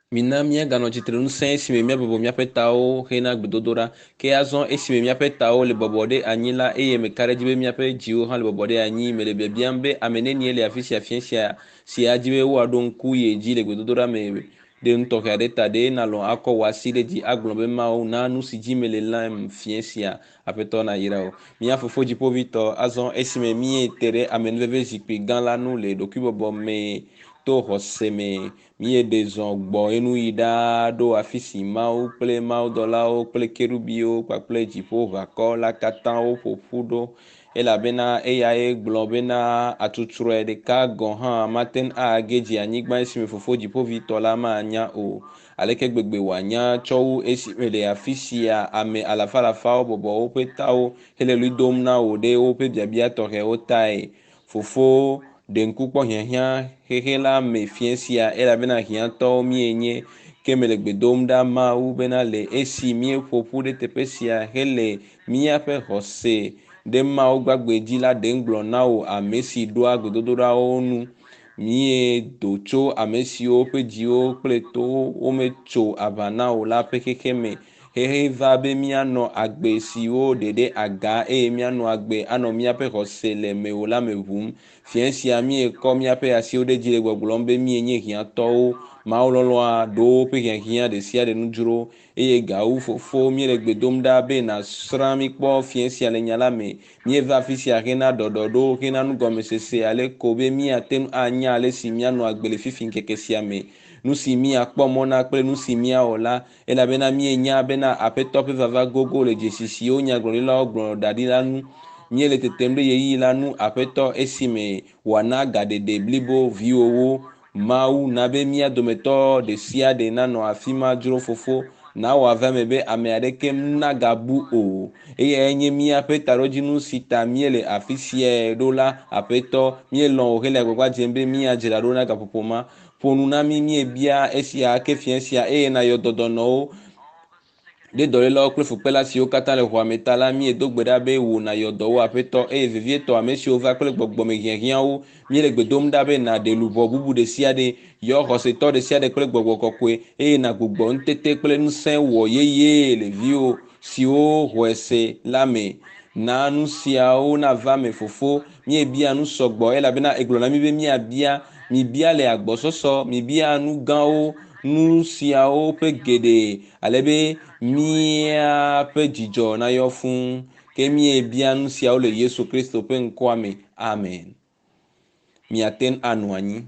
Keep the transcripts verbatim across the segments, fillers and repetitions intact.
Mina mia gano chitre nu sen esime mia bobo mia petao hena gbedodora ke azon esime mia petao le bobode anyila eye me karejibe mia pe jiwo han le bobode anyi me le bebiambe amene nie le afisi afiensia si ajibe wo adon kuye ji le gbedodora me de ntoke adeta de na lo akọ wasi de ji aglombe mao na nu si ji me le lam fiensia apeto na yirao mia fofo jipo vito azon esime mie tere amene veve jikpi gan la nu le doku bobo me to hoseme mie de zɔn gbɔ enu yi ɖaa ɖo afi si mawu kple mawudɔlawo kple kerubiwo kpakple dziƒoʋakɔ la katã woƒoƒu ɖo elabena eyae gblɔ bena atutrɔe ɖeka gɔ hã mate ŋu age dzi anyigba esime fofo dziƒoʋĩtɔ la manya o aleke gbegbe wòanya tsɔ wu esime le afi sia ame alafa alafawo bɔbɔ woƒe tawo hele ɣli dom na wò ɖe woƒe biabia tɔxɛwo tae fofo de ŋku kpɔ hiahiã xexe la me fie sia elabena hiãtɔwo mienye ke me le gbe dom ɖa Mawu bena le esi míeƒoƒu ɖe teƒe sia hele míaƒe xɔse ɖe Mawu gbagbe dzi la ɖe ŋgblɔ na wò ame si ɖoa gbedodoɖawo nu mie do tso ame siwo ƒe dziwo kple towo wometso aʋa na o la ƒe xexe me xexe va be míanɔ agbe siwo ɖeɖe aga eye míanɔ agbe anɔ míaƒe xɔse le mewò la me ʋum fie sia miekɔ míaƒe asiwo ɖe dzi le gbɔgblɔm be mienye hiãtɔwo Mawu lɔlɔ̃a ɖo woƒe hiahiã ɖe sia ɖe nu dzro eye gawu fofo mi le gbe dom ɖa be nasrã mi kpɔ fie sia le nya la me mieva afi sia hena ɖɔɖɔɖo hena nugɔmesese ale ko be miate ŋu anya ale si mianɔ agbe le fifi ŋkeke sia me nu si miakpɔ mɔ na kple nu si miawɔ la elabena mienya bena aƒetɔ ƒe vava gogo le dzesi siwo nyagblɔɖilawo gblɔ da ɖi la nu mie le tetem ɖe yeyi la nu aƒetɔ esime wòana gaɖeɖe blibo viwowo Mawu na be mía dometɔ ɖe sia ɖe nanɔ afi ma dzro fofo na wɔ ava me be ame aɖeke nagabu o eye enye míaƒe taɖodzinu si ta mie le afi sia ɖo la aƒetɔ míelɔ̃ o hele agbagba dzem be míadzra ɖo na gaƒoƒo ma ƒo nu na mí miebia esia ke fie sia eye nayɔ dɔdɔnɔwo ɖe dɔlélawo kple fukpela siwo katã le xɔa me ta la miedo gbe ɖa be wò nàyɔ dɔ wo aƒetɔ eye vevietɔ ame siwo va kple gbɔgbɔme hiahiãwo míele gbe dom ɖa be nàɖe luʋɔ bubu ɖe sia ɖe yɔ xɔsetɔ ɖe sia ɖe kple gbɔgbɔ kɔkɔe eye nàgbugbɔ nutete kple ŋusẽ wɔ yeye le viwo siwo xɔe se la me na nu siawo nava me fofo miebia nu sɔgbɔ elabena egblɔ na mi be miabia mibia le agbɔsɔsɔ mibia nu gãwo nu siawo ƒe geɖe alebe míaƒe dzidzɔ nayɔ fũu ke miebia nu siawo le Yesu Kristo ƒe ŋkɔa me amen miate ŋu anɔ anyi.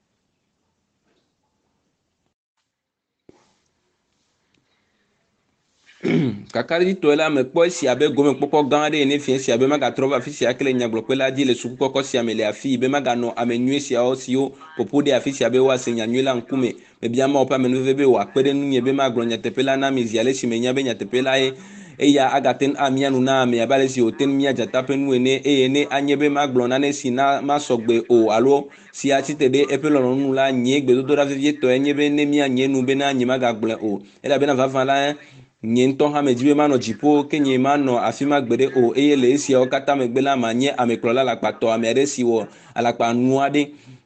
Kakaɖitɔe la mekpɔ esi abe gomekpɔkpɔ gã aɖe ene fie sia be magatrɔ va afi sia ke le nyagblɔƒe la dzi le sukukɔkɔ sia me le afii be maganɔ ame nyui siawo siwo ƒoƒu ɖe afi sia be woase nya nyui la ŋkume mebia Mawu ƒe amenuveve be wòakpe ɖe nunye be magblɔ nyateƒe la na mi zi ale si menya be nyateƒe la ye eya agate ŋu amia nu na ame abe ale si wòte ŋu mia dzata ƒe nu ene eye ne anye be magblɔ nane si na masɔgbe o alo si atsitre ɖe eƒe lɔlɔ̃nu la nye gbedodoɖa vevietɔe nye be ne mianye nu bena nye magagblɔe o elabena vavã la nye ŋutɔ hã medzi be manɔ dziƒo ke nye manɔ afi ma gbeɖe o eye le esiawo katã megbe la manye amekplɔla alakpatɔ ame aɖe si wɔ alakpa nu aɖe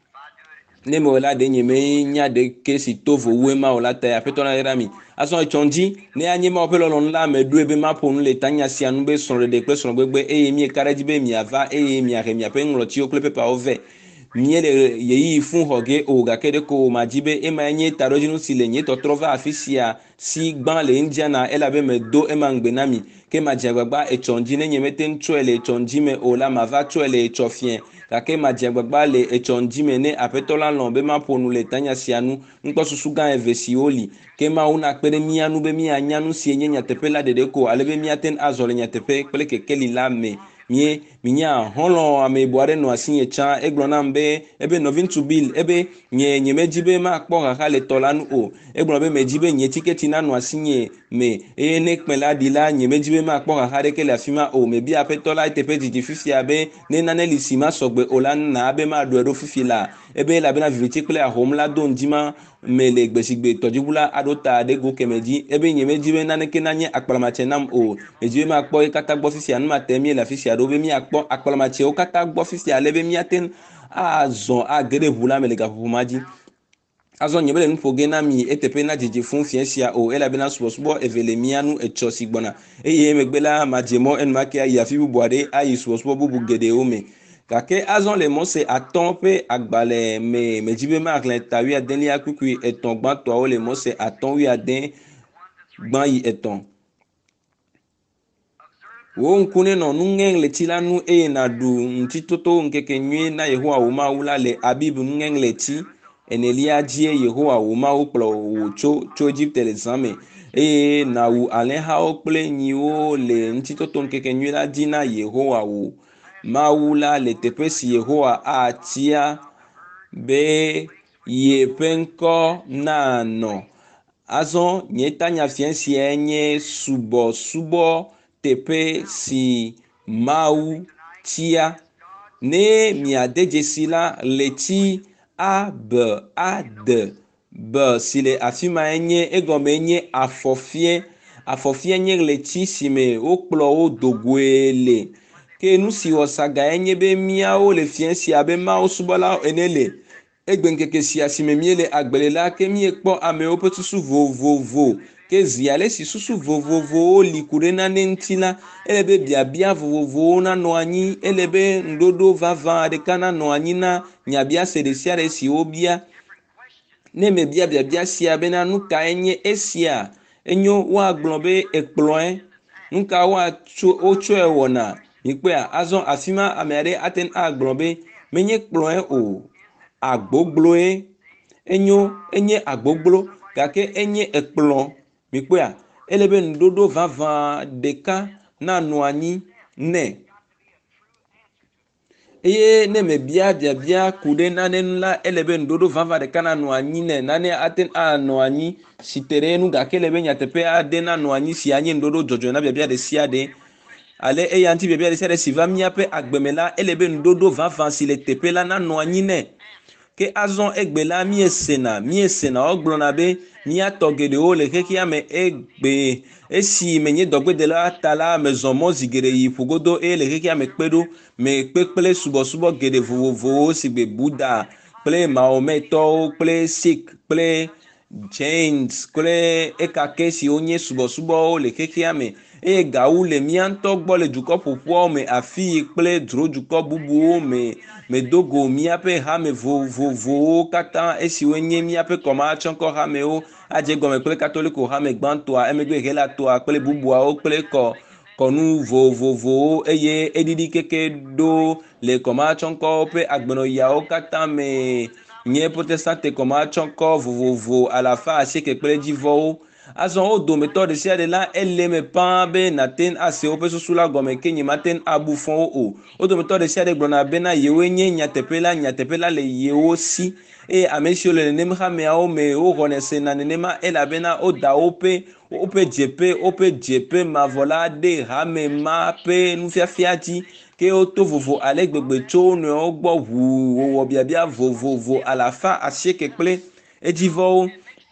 ne mewɔ la ɖe nye menya ɖeke si to vowue ma o la ta aƒetɔ la yra mi azɔ etsɔ dzi ne anye Mawu ƒe lɔlɔ̃nu la meɖoe be maƒo nu le tanya sia nu be srɔ̃ɖeɖe kple srɔ̃gbegbe eye mieka ɖe edzi be miava eye miahe miaƒe ŋlɔtiwo kple pepawo vɛ mie le yeyi fún xɔ ge o gake ɖe ko madzi be ema nye taɖodzinu si le nye tɔtrɔ va afi sia si gbã le ŋdziana elabe medo ema ŋgbe na mi ke madze agbagba etsɔ dzi ne nye mete ŋu tsɔe le etsɔ dzi me o la mava tsɔe le etsɔ fie gake madze agbagba le etsɔ dzi me ne aƒetɔ la lɔ̃ be maƒo nu le tanya sia nu ŋkpɔsusu gã eve siwo li ke Mawu nakpe ɖe mía nu be mianya nu sie nye nyateƒe la ɖeɖe ko alebe miate ŋu azɔ le nyateƒe kple kekeli la me mie minya xɔlɔ̃ ame yibɔ aɖe nɔ asinye tsã egblɔ nam be ebe nɔvi ŋutsu Bill ebe nye nye medzi be makpɔ xaxa le tɔ la nu o egblɔ be medzi be nye tiketi nanɔ asinye me eye ne kpẽ la ɖi la nye medzi be makpɔ xaxa ɖeke le afi ma o mebia aƒetɔ la teƒe dzidzi fifia be ne nane li si masɔgbe o la na be maɖɔe ɖo fifi la ebe elabena viviti kple ahom la do ŋdi ma me le gbesigbe tɔdziʋu la aɖo ta ɖe go keme dzi ebe nye medzi be naneke nanye akpalamatse nam o medzi be makpɔ ye katã gbɔ fifia nu mate mie le afi sia ɖo be miakpɔ akpalamatsewo katã gbɔ fifia ale be miate ŋu azɔ age ɖe ʋu la me le gaƒoƒo ma dzi azɔ nye bele nuƒoge na mi eteƒe na dzedze fún fia sia o elabena subɔsubɔ eve le mia nu etsɔ si gbɔna eye emegbe la madze mɔ enumake ayi afi bubu aɖe ayi subɔsubɔ bubu geɖewo me gake azɔ le Mose atɔ ƒe agbalẽ me medzi be maxlẽ ta wi adelia kpukui etɔ̃ gbãtɔawo le Mose atɔ wi ade gbã yi etɔ̃. Wo ŋku ne nɔ nuŋeŋleti la nu eye naɖu ŋutitoto ŋkeke nyui na Yehowa wò Mawu la le Abib nuŋeŋleti enelia dzie Yehowa wò Mawu kplɔ wò tso tso Egipte le zã me eye nàwu alẽhawo kple nyiwo le ŋutitoto ŋkeke nyui la dzi na Yehowa wò Mawu la le teƒe si Yehowa atia be yeƒe ŋkɔ nanɔ. Azɔ nye tanya fia sia nye subɔsubɔ teƒe si Mawu tia ne miade dzesi la leti ab ad b si le afi ma nye egɔme nye afɔfie afɔfie nye leti si me wokplɔ wo do goe le ke nu si wɔ saga nye be miawo le fia sia be Mawu subɔla ene le egbe ŋkeke sia si me mie le agble la ke mie kpɔ amewo ƒe susu vovovo ke zi ale si susu vovovowo li ku ɖe nane ŋuti la ele be biabia vovovowo nanɔ anyi ele be ŋuɖoɖo vavã ɖeka nanɔ anyi na nyabia se ɖe sia ɖe si wobia ne me bia biabia sia bena nu kae nye esia enyo woagblɔ be ekplɔe nu ka wotsɔe wɔna mikpɔa azɔ afi ma ame aɖe ate agblɔ be menye kplɔe o agbogloe enyo enye agboglo gake enye ekplɔ mikpɔa ele be ŋuɖoɖo vavã ɖeka nanɔ anyi ne eye ne me bia biabia ku ɖe nane nu la ele be ŋuɖoɖo vavã ɖeka nanɔ anyi ne nane ate anɔ anyi si te ɖe nu gake ele be nyateƒe aɖe nanɔ anyi si anye ŋuɖoɖo dzɔdzɔ na biabia ɖe sia ɖe ale eya ŋuti biabia ɖe sia ɖe si va míaƒe agbeme la ele be ŋuɖoɖo vavã si le teƒe la nanɔ anyi ne ke azɔ egbe la miesena miesena wogblɔna be miatɔ geɖewo le xexea me egbe esi menye dɔgbedela ta la mezɔ mɔ zi geɖe yi ƒogodo eye le xexea me kpe ɖo me kpe kple subɔsubɔ geɖe vovovowo si gbe Buddha kple Mahometɔwo kple Sikh kple Jains kple ekake siwo nye subɔsubɔwo le xexea me eye gawu le mía ŋutɔ gbɔ le dukɔ ƒoƒoawo me afi kple dzrodukɔ bubuwo me medogo míaƒe hame vovovowo katã esiwo nye míaƒe kɔmatsɔkɔ hamewo adze gɔme kple katoliko hame gbãtɔa emegbe helatɔa kple bubuawo kple kɔ kɔnu vovovowo eye eɖiɖi keke ɖo le kɔmatsɔkɔwo ƒe agbenɔyawo katã me nye protestante kɔmatsɔkɔ vovovo alafa asieke kple dzivɔwo azɔ wo dometɔ ɖe sia ɖe la ele me pã be nate ase woƒe susu la gɔme ke nye mate abu fɔ wo o wo dometɔ ɖe sia ɖe gblɔna bena yewoe nye nyateƒe la nyateƒe la le yewo si eye ame siwo le nenem hameawo me woxɔne sena nenema elabena woda woƒe woƒe dzeƒe woƒe dzeƒe mavɔ la ɖe hame ma ƒe nufiafia dzi ke woto vovo ale gbegbe tso wo nɔewo gbɔ ʋuu wowɔ biabia vovovo alafa asieke kple edzivɔwo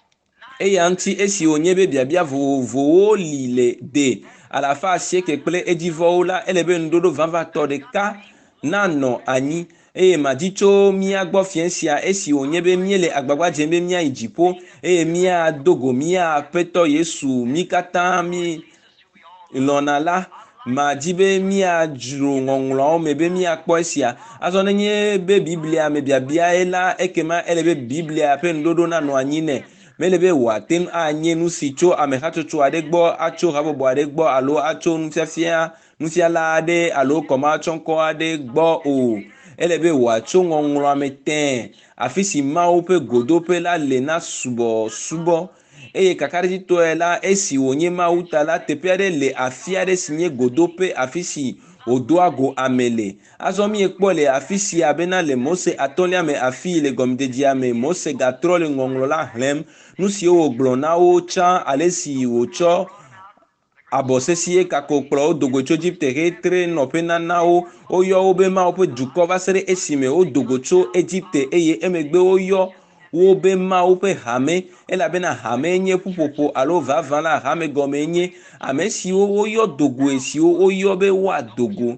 eya ŋuti esi wònye be biabia vovovowo li le de alafa asieke kple edzivɔwo la ele be ŋuɖoɖo vavãtɔ ɖeka nanɔ anyi eye madi tso mía gbɔ fia sia esi wònye be míele agbagba dzem be míayi dziƒo eye míadogo mía Aƒetɔ Yesu mí katã mí lɔ̃na la madi be míadzro ŋɔŋlɔawo me be míakpɔ esia azɔ nenye be biblia me biabia la ekema ele be biblia ƒe ŋuɖoɖo nanɔ anyi ne mele be wòate ŋu anye nu si tso amehatsotso aɖe gbɔ atso habɔbɔ aɖe gbɔ alo atso nufiafia nufiala aɖe alo kɔmatsɔkɔ aɖe gbɔ o ele be wòatso ŋɔŋlɔa me tẽ afi si Mawu ƒe godoƒe la le na subɔsubɔ eye kakaɖitsitɔe la esi wònye Mawu ta la teƒe aɖe le afi aɖe si nye godoƒe afi si wòdoa go ame le azɔ miekpɔ le afi sia bena le Mose atɔ̃lia me afi le gɔmedzedzea me Mose gatrɔ le ŋɔŋlɔ la xlẽm nu siwo wògblɔ na wo tsã ale si wòtsɔ abɔ sesie kako kplɔ wo dogo tso Egipte hetre nɔƒe nana wo woyɔ wo be Mawu ƒe dukɔ va se ɖe esime wodogo tso Egipte eye emegbe woyɔ wo be Mawu ƒe hame elabena hame nye ƒuƒoƒo alo vavã la hame gɔme nye ame siwo woyɔ dogoe siwo woyɔ be woadogo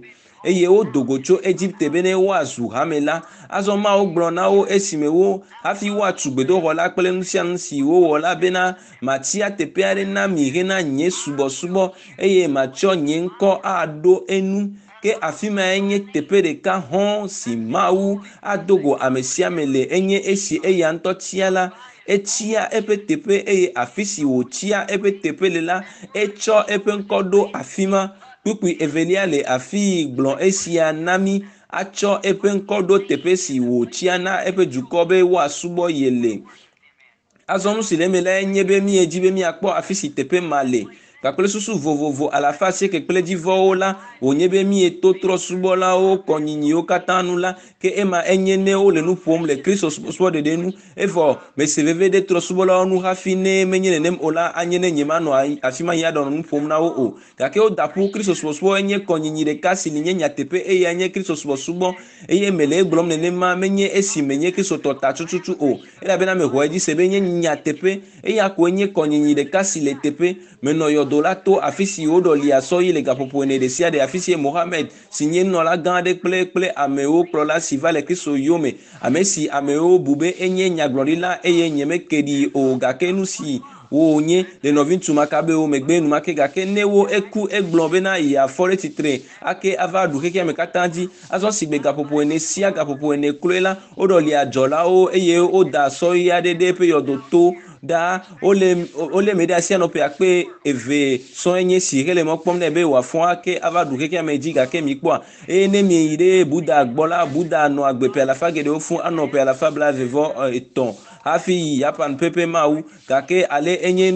eye wo dogo tso Egypte be ne wo azu hame la azɔ ma wo gblɔ na wo esime wo hafi wo atu gbedoxɔ la kple nu sia nu si wo wɔ la bena matsia teƒe aɖe na mi hena nye subɔsubɔ eye matsɔ nye ŋkɔ aɖo enu ke afi ma enye teƒe ɖeka hɔn si Mawu adogo ame sia ame le enye esi eya ŋutɔ tia la etsia eƒe teƒe eye afi si wòtsia eƒe teƒe le la etsɔ eƒe ŋkɔ ɖo afi ma. Kpukpui evelia le afi gblɔ esia na mi atsɔ eƒe ŋkɔ ɖo teƒe si wòtsia na eƒe dukɔ be woasubɔ ye le. Azɔ nu si le eme la nye be míedzi be míakpɔ afi si teƒe ma le kakple susu vovovo alafa asieke kple dzivɔwo la wònye be míeto trɔsubɔlawo kɔnyinyiwo katã nu la ke ema enye ne wole nu ƒom le Kristo subɔsubɔɖeɖe nu evɔ mese veve ɖe trɔsubɔlawo nu hafi ne menye nenem o la anye ne nyemanɔ afi ma ya ɖɔ nu ƒom na wo o gake woda ƒu Kristo subɔsubɔ enye kɔnyinyi ɖeka si nye nyateƒe eye anye Kristo subɔsubɔ eye mele egblɔm nenema menye esi menye Kristo tɔ ta tututu o elabena mexɔ edzi se be nye nyateƒe eya koe nye kɔnyinyi ɖeka si le teƒe menɔ yɔdo la to afi si woɖɔli asɔ yi le gaƒoƒo ene ɖe sia ɖe afi si Mohammed si nye nɔla gã aɖe kple kple amewo kplɔla si va le Kristo yome ame si amewo bu be enye nyagblɔɖila eye nyemeke ɖi o gake nu si wo nye le nɔvi ŋutsu makabewo megbe numake gake ne wo eku egblɔ bena yeafɔ ɖe tsitre ake ava ɖu xexea me katã dzi azɔ si gbe gaƒoƒo ene sia gaƒoƒo ene kloe la woɖɔli adzɔlawo eye woda asɔ yi aɖe ɖe eƒe yɔdo to da wole wole me ɖe asi anɔ ƒe akpe eve sɔ enye si hele mɔ kpɔm nɛ be wòafɔ ake ava ɖu xexea me dzi gake mi kpɔa eye ne mi yi ɖe Buda gbɔ la Buda nɔ agbe ƒe alafa geɖewo fún anɔ ƒe alafa blaeve-vɔ etɔ̃ hafi yi Japan pepe Mawu gake ale enye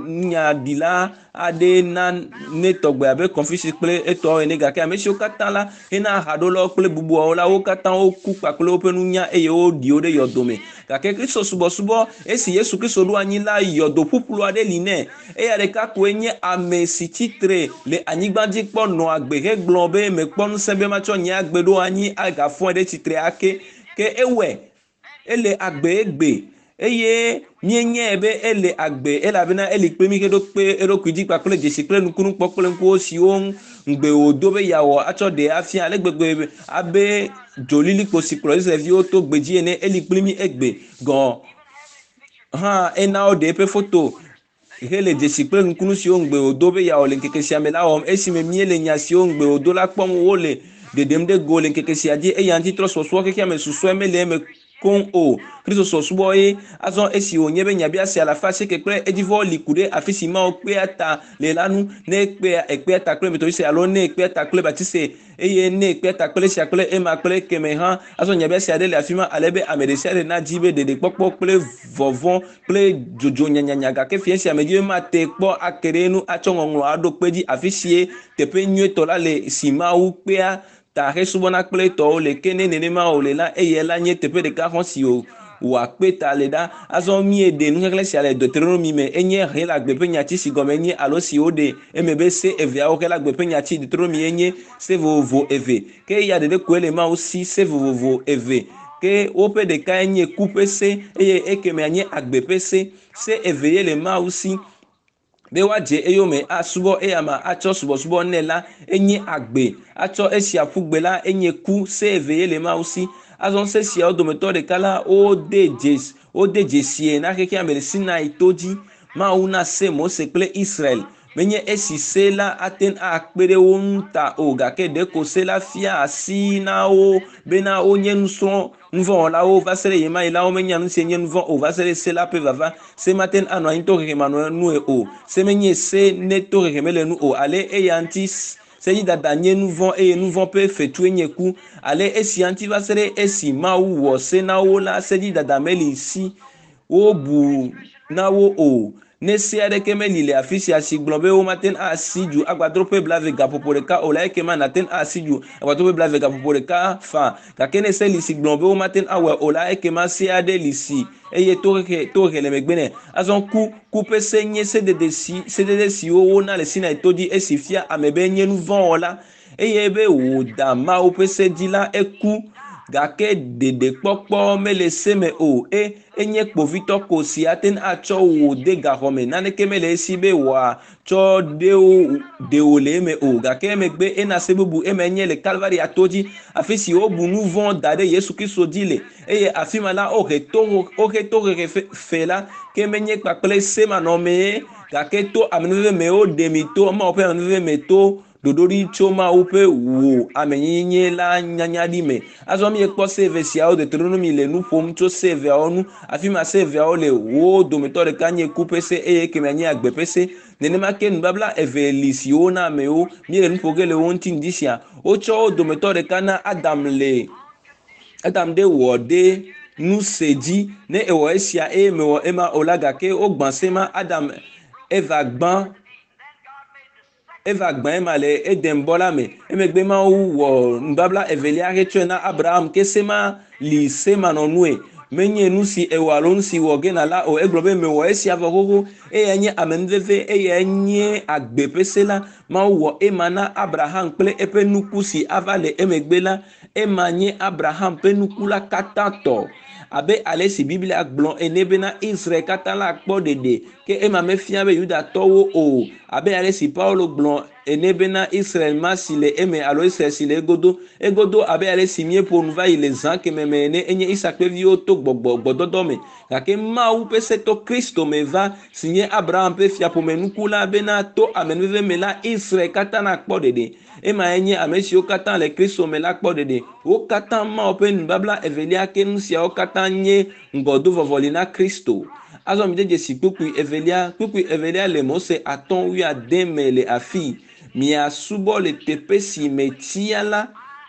nyaɖila aɖe na ne tɔgbe abe Confucius kple etɔwo ene gake ame siwo katã la hena haɖolawo kple bubuawo la wo katã woku kpakple woƒe nunya eye woɖi wo ɖe yɔdo me gake Kristo subɔsubɔ esi Yesu Kristo ɖo anyi la yɔdo ƒuƒlu aɖe li nɛ eya ɖeka koe nye ame si tsitre le anyigba dzi kpɔ nɔ agbe hegblɔ be mekpɔ ŋusẽ be matsɔ nye agbe ɖo anyi agafɔe ɖe tsitre ake ke ewɔe ele agbe egbe eye míenye be ele agbe elabena eli kpe mi ke ɖo kpe eɖokui dzi kpakple dzesi kple nukunu kpɔ kple ŋkuwo siwo ŋgbe wòdo be yeawɔ atsɔ ɖe afia ale gbegbe abe dzolilikpo si kplɔ Israelviwo to gbe dzi ene eli kpli mi egbe gɔ hã ena wo ɖe eƒe foto hele dzesi kple nukunu siwo ŋgbe wòdo be yeawɔ le ŋkeke sia me la wɔm esime míele nya siwo ŋgbe wòdo la kpɔm wole ɖeɖem ɖe go le ŋkeke sia dzi eya ŋuti trɔ sɔsɔ xexea me susɔe mele eme koŋ o Kristo sɔsubɔ ye azɔ esi wònye be nyabia si alafa asieke kple edivɔ li ku ɖe afi si Mawu kpea ta le la nu ne ekpea ekpea ta kple metodise alo ne ekpea ta kple batise eye ne ekpea ta kple sia kple ema kple keme hã azɔ nyabia sia ɖe le afi ma ale be ame ɖe sia ɖe na dzi be ɖeɖekpɔkpɔ kple vɔvɔ kple dzodzo nyanyanya gake fie sia me dzi be mate kpɔ ake ɖe nu atsɔ ŋɔŋlɔ aɖo kpe dzi afi sie teƒe nyuietɔ la le si Mawu kpea ta he subɔna kple tɔwo le ke ne nenema o le la eye la nye teƒe ɖeka xɔ si o wòakpe ta le ɖa azɔ mieɖe nuxexlẽ sia le Deutéronome me enye he le agbe ƒe nyatsi si gɔme nye alo si woɖe eme be se eveawo he le agbe ƒe nyatsi Deutéronome enye se vovovo eve ke ya ɖeɖe koe le Mawu si se vovovo eve ke woƒe ɖeka enye ku ƒe se eye ekemea nye agbe ƒe se se eve ye le Mawu si be woadze eyome asubɔ eyama atsɔ subɔsubɔ nɛ la enye agbe atsɔ esia ƒugbe la enye ku se eve ye le Mawu si azɔ se siawo dometɔ ɖeka la wode dzesi wode dzesie na xexea me le Sinai to dzi Mawu na se Mose kple Israel menye esi se la aten akpe ɖe wo ŋu ta o gake ɖeko se la fia asi na wo bena wonye nusrɔ̃ nuvɔwɔlawo va se ɖe yema yi la wo menya nu si nye nuvɔ o va se ɖe se la ƒe vava se maten anɔ anyi to xexemanɔ nu o se menye se ne to xexeme le nu o ale eya ŋuti sedzidada nye nuvɔ eye nuvɔ ƒe fetue nye ku ale esia ŋuti va se ɖe esi Mawu wɔ se na wo la sedzidada meli si wo bu na wo o ne se aɖeke meli le afi sia si gblɔ be womaten asi dzu agbadroƒe blaeve gaƒoƒo ɖeka o la ekema naten asi dzu agbadroƒe blaeve gaƒoƒo ɖeka fa gake ne se li si gblɔ be womaten awɔe o la ekema se aɖe li si eye tohehe tohehe le megbe nɛ azɔ ku ku ƒe se nye sedede si sedede siwo wona le Sinai to dzi esi fia ame be nye nu vɔ wɔla eye be wòda Mawu ƒe se dzi la eku gake dede kpɔkpɔ mele seme o e enye kpovitɔ ko si aten atsɔ wo de gaxɔme naneke mele esi be wòa tsɔ dewo dewo le eme o gake emegbe ena se bubu eme nye le Calvary ato dzi afi si wobu nu vɔ̃ da ɖe Yesu Kristo dzi le eye afi ma la wohe to wohe to hehe fe la ke menye kpakple semanɔmee gake to amenuveve me wo ɖe mi to Mawu ƒe amenuveve me to ɖoɖoɖi tso Mawu ƒe wo amenyenye la nyanyaɖi me. Azɔ mi ekpɔ save siawo Deuteronomy le nu ƒom tso saveawo nu afi ma saveawo le wo dometɔ ɖeka nye ku ƒe se eye kemɛ nye agbe ƒe se. Nenema ke nubabla eve li siwo na amewo mi le nu ƒo ge le wo ŋuti ŋdi sia. Wotsɔ wo dometɔ ɖeka na Adam le Adam de wɔ de nu se dzi ne ewɔ esia eye mewɔ ema o la gake wogbã se ma Adam Eva gbã Eva gbã ema le Eden bɔ la me emegbe Mawu wɔ nubabla evelia hetsɔe na Abraham ke se ma li semanɔnue menye nu si ewɔ alo nu si wɔ gena la o egblɔ be mewɔ esia vɔ xoxo eye nye amenuveve eye nye agbe ƒe se la Mawu wɔ ema na Abraham kple eƒe nuku si ava le emegbe la ema nye Abraham ƒe nuku la katã tɔ abe ale si Biblia gblɔ ene bena Israel katã la kpɔ ɖeɖe ke ema mefia be Yudatɔwo o abe ale si Paulo gblɔ ene bena Israel ma si le eme alo Israel si le egodo egodo abe ale si mieƒo nu va yi le zã keme me ene enye Isak ƒe viwo to gbɔgbɔ gbɔdɔdɔ me gake Mawu ƒe se to Kristo me va si nye Abraham ƒe fiaƒome nuku la bena to amenuveve me la Israel katã na kpɔ ɖeɖe ema enye ame siwo katã le Kristo me la kpɔ ɖeɖe wo katã Mawu ƒe nubabla evelia ke nu siawo katã nye ŋgɔdovɔvɔli na Kristo. Azɔ mi dzedze si kpukpui evelia kpukpui evelia le Mose atɔ wuiade me le afi miasubɔ le teƒe si metia la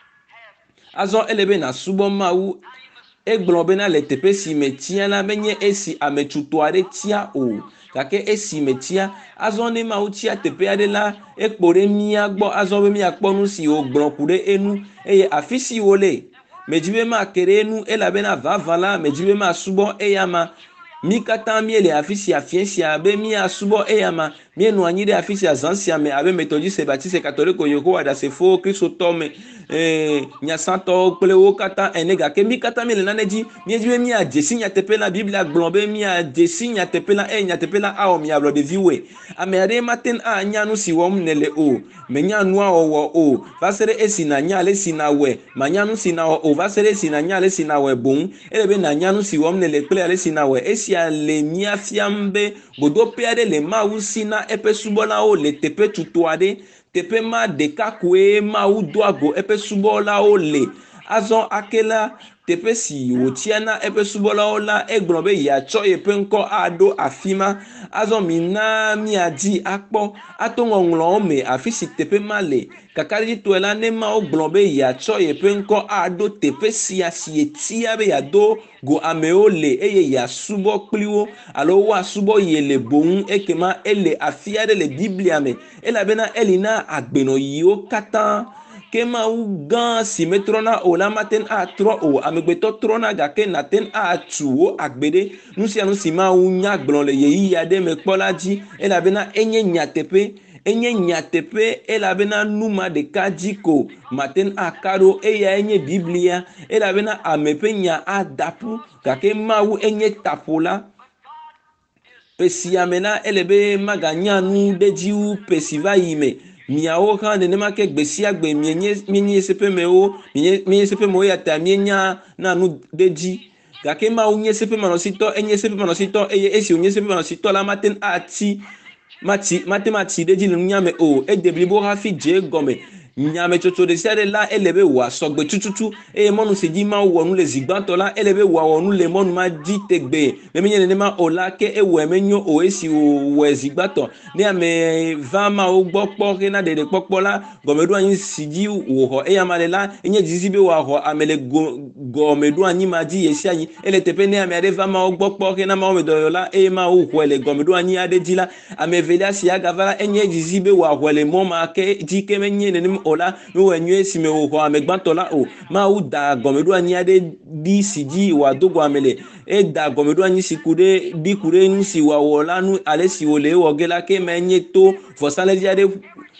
azɔ ele be nasubɔ Mawu egblɔ bena le teƒe si metia la menye esi ame tutu aɖe tia o gake esi metia azɔ ne Mawu tia teƒe aɖe la ekpo ɖe mía gbɔ azɔ be miakpɔ nu si wògblɔ ku ɖe enu eye afi si wo le medzi be make ɖe enu elabena vavã la medzi be masubɔ eya ma mi katã miele afi sia fie sia be miasubɔ eya ma mienɔ anyi ɖe afi sia zã sia me abe Methodiste Baptiste Catholique Yehowa ɖasefo Kristotɔ me eh, nyasãtɔwo kple wo katã ene gake mi katã mi le nane dzi miedzi be miadze si nyateƒe la Biblia gblɔ be miadze si nyateƒe la eye nyateƒe la awɔ mi ablɔɖeviwoe ame aɖe mate anya nu si wɔm nele o menya nua wɔwɔ o va se ɖe esi nanya ale si nawɔe manya nu si nawɔ o va se ɖe esi nanya ale si nawɔe boŋ ele be nanya nu si wɔm nele kple ale si nawɔe esia le mia fiam be godoƒe aɖe le Mawu si na eƒe subɔlawo le teƒe tutu aɖe teƒe ma ɖeka koe Mawu do ago eƒe subɔlawo le azɔ ake la teƒe si wòtia na eƒe subɔlawo la egblɔ be yeatsɔ yeƒe ŋkɔ aɖo afi ma azɔ mina miadzi akpɔ ato ŋɔŋlɔwo me afi si teƒe ma le kakaɖitsitɔe la ne Mawu gblɔ be yeatsɔ yeƒe ŋkɔ aɖo teƒe sia si etia be yeado go amewo le eye yeasubɔ kpli wo alo woasubɔ ye le boŋ ekema ele afi aɖe le Biblia me elabena eli na agbenɔyiwo katã ke Mawu gã si metrɔna o la maten atrɔ o amegbetɔ trɔna gake naten atu wo agbe ɖe nu sia nu si Mawu nya gblɔ le yeyi aɖe me kpɔ la dzi elabena enye nyateƒe enye nyateƒe elabena numa ɖeka dzi ko maten aka ɖo eya enye Biblia elabena ame ƒe nya adaƒu gake Mawu enye taƒola pesia me la ele be maganya nu ɖe dzi wu pesi va yi me miawo hã nenema ke gbe sia gbe mienye mienye seƒemewo mienye seƒemewo ya ta mienya na nu ɖe dzi gake Mawu nye seƒemanɔsitɔ enye seƒemanɔsitɔ eye esi wònye seƒemanɔsitɔ la maten ati mati mate mati ɖe dzi le nunya me o ede blibo hafi dze gɔme nyametsotso ɖe sia ɖe la ele be wòasɔgbe tututu eye mɔnu si dzi Mawu wɔ nu le zigbãtɔ la ele be wòawɔ nu le mɔnu ma dzi tegbe ne menye nenema o la ke ewɔe menyo o esi wòwɔe zigbãtɔ ne ame va Mawu gbɔ kpɔ hena ɖeɖe kpɔkpɔ la gɔmeɖo anyi si dzi wòxɔ eya ma le la enye dzizi be wòaxɔ ame le gɔmeɖo anyi ma dzi ye sia yi ele teƒe ne ame aɖe va Mawu gbɔ kpɔ hena Mawu me dɔyɔ la eye Mawu xɔe le gɔmeɖo anyi aɖe dzi la ame evelia si agava la enye dzizi be wòaxɔe le mɔ ma ke dzi ke menye nenem ola no enye si me o ho amegbantola o ma u da gomedu anyi ade di siji wa dogo amele e da gomedu anyi sikude di kure nu si wa wola nu ale si ole wogela ke menye to fosale di ade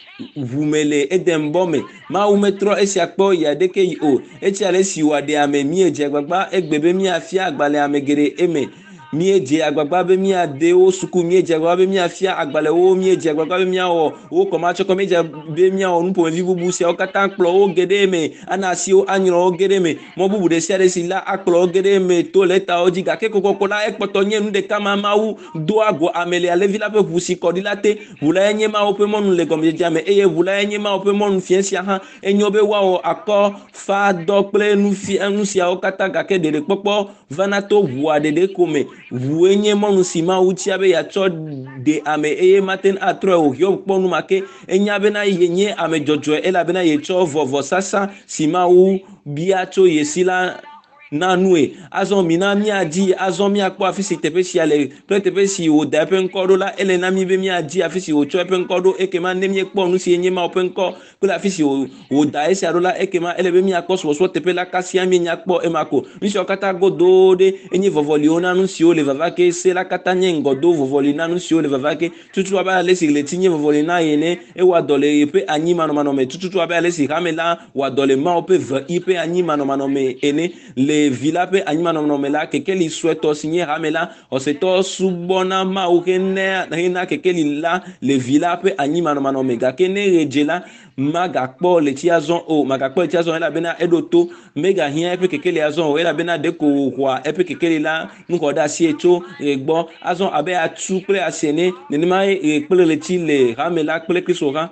vumele edembome ma u metro esi akpo ya de ke o eti ale si wa de ame mi eje agbagba egbebe mi afia agbale amegere eme mi eje agbagba be mi ade o suku mi eje agbagba be mi afia agbale o mi eje agbagba be mi o o koma choko mi eje be mi o nu po vi bubu si o kata nklo o gede me ana si o anyro o gede me mo bubu de si ade si la aklo o gede me to leta o jiga ke kokoko la ekpoto nye nu de kama ma u do ago amele ale vila pe vusi kodilate vula enye ma o pe monu le gomje jame eye vula enye ma o pe monu fiensia ha enyo be wa o akọ fa dokple nu fi nu si o kata gake de popo vanato vua de de kome vu enye monu si ma uti abe ya cho de ame eye maten atro o hyo ponu make enya be na yenye ame jojo ela be na ye cho vovo sasa si ma u bia cho yesila nanue azon mina mi aji azon mi akpo afisi tepe si ale pre tepe si o da pe nkodo la ele na mi be mi aji afisi o cho pe nkodo ekema ne mi ekpo nu si enye ma open ko pe afisi o o da esi arola ekema ele be mi akpo so so tepe la kasi ami nya akpo emako nsi o kata godo de enye vovoli ona nu si o le vavake se la kata nye ngodo vovoli na nu si o le vavake tutu aba le si le tinye vovoli na yene e wa dole pe anyi mano mano me tutu aba le si kamela wa dole ma o pe v ipe anyi mano mano me ene le vila pe anima no mela kekeli sueto sinye ramela o seto subona ma o kene na kekeli la le vila pe anima no mano mega kene rejela maga kpo le tiazon o maga kpo le tiazon ela bena edoto mega hia pe kekeli azon o ela bena deko kwa epe kekeli la nko da si eto egbo azon abe atu ple asene nenima e ple le ti le ramela ple kristo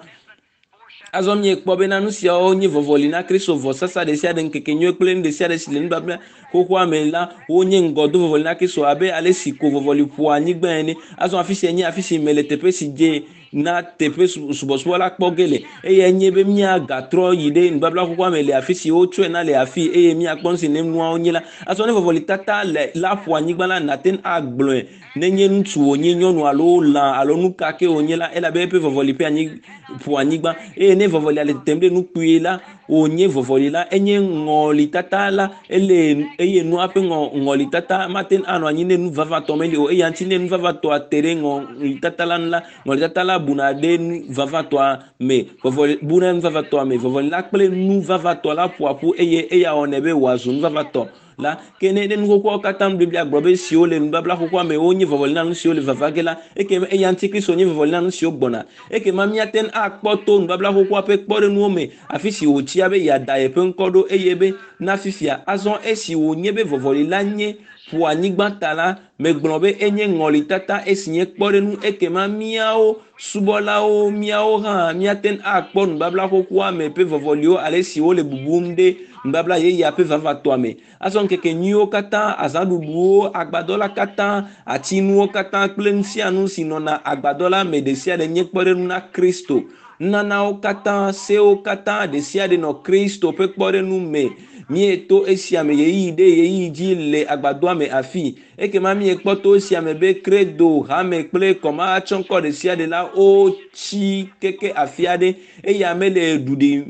azom ye kpo be na nu sia onye vovoli na kristo vo sasa de sia de nkeke nyo kple de sia de sile nbabla koko amela onye ngodo vovoli na kristo abe ale siko vovoli pu anyigba ene azom afisi enye afisi mele tepe si je na tepe subosubo la kpo gele eye enye be mi aga tro yide nbabla koko amele afisi o tue na le afi eye mi akpon si ne nwa onye la azom ne vovoli tata le la pu anyigba la na ten agblon nenye ntu onye nyonu alo la alo nuka ke onye la ela be pe vovoli pe anyi pu anyigba eye ne vovoli ale temble nu kpuye la onye vovoli la enye ngoli tata la ele eye nu ape ngoli tata maten ano anyi ne nu vava to meli o eye anti ne nu vava to atere ngoli tata la la ngoli tata la buna de nu vava to me vovoli buna nu vava to me vovoli la kple nu vava to la pu apu eye eye onebe wazu nu vava to la kene den ko ko katam biblia grobe si o le mbabla ko kwa me onye vovoli na si o le vavagela eke e antikristo onye vovoli na si o gbona eke mamia ten akpoto mbabla ko kwa pe kpore nu ome afisi o ti abe ya da e pe nkodo eyebe na fifia azon esi onye be vovoli la nye pu anyigba tala me gbrobe enye ngoli tata esinye kpore nu eke mamia o subola o miao ha miaten akpon mbabla ko kwa me pe vovoli o ale si o le bubumde mbabla ye ya pe vava to ame azon keke nyo kata azaduduo agbadola kata atinuo kata kplensianu sinona agbadola medesia de nyekpore na Kristo nana o kata se o kata desia de no Kristo pe kpore nu me mieto esiame ye ide ye ji le agbado ame afi eke ma mi ekpoto esiame be credo ha me kple koma achonko desia de la o chi keke afiade e ya mele dudi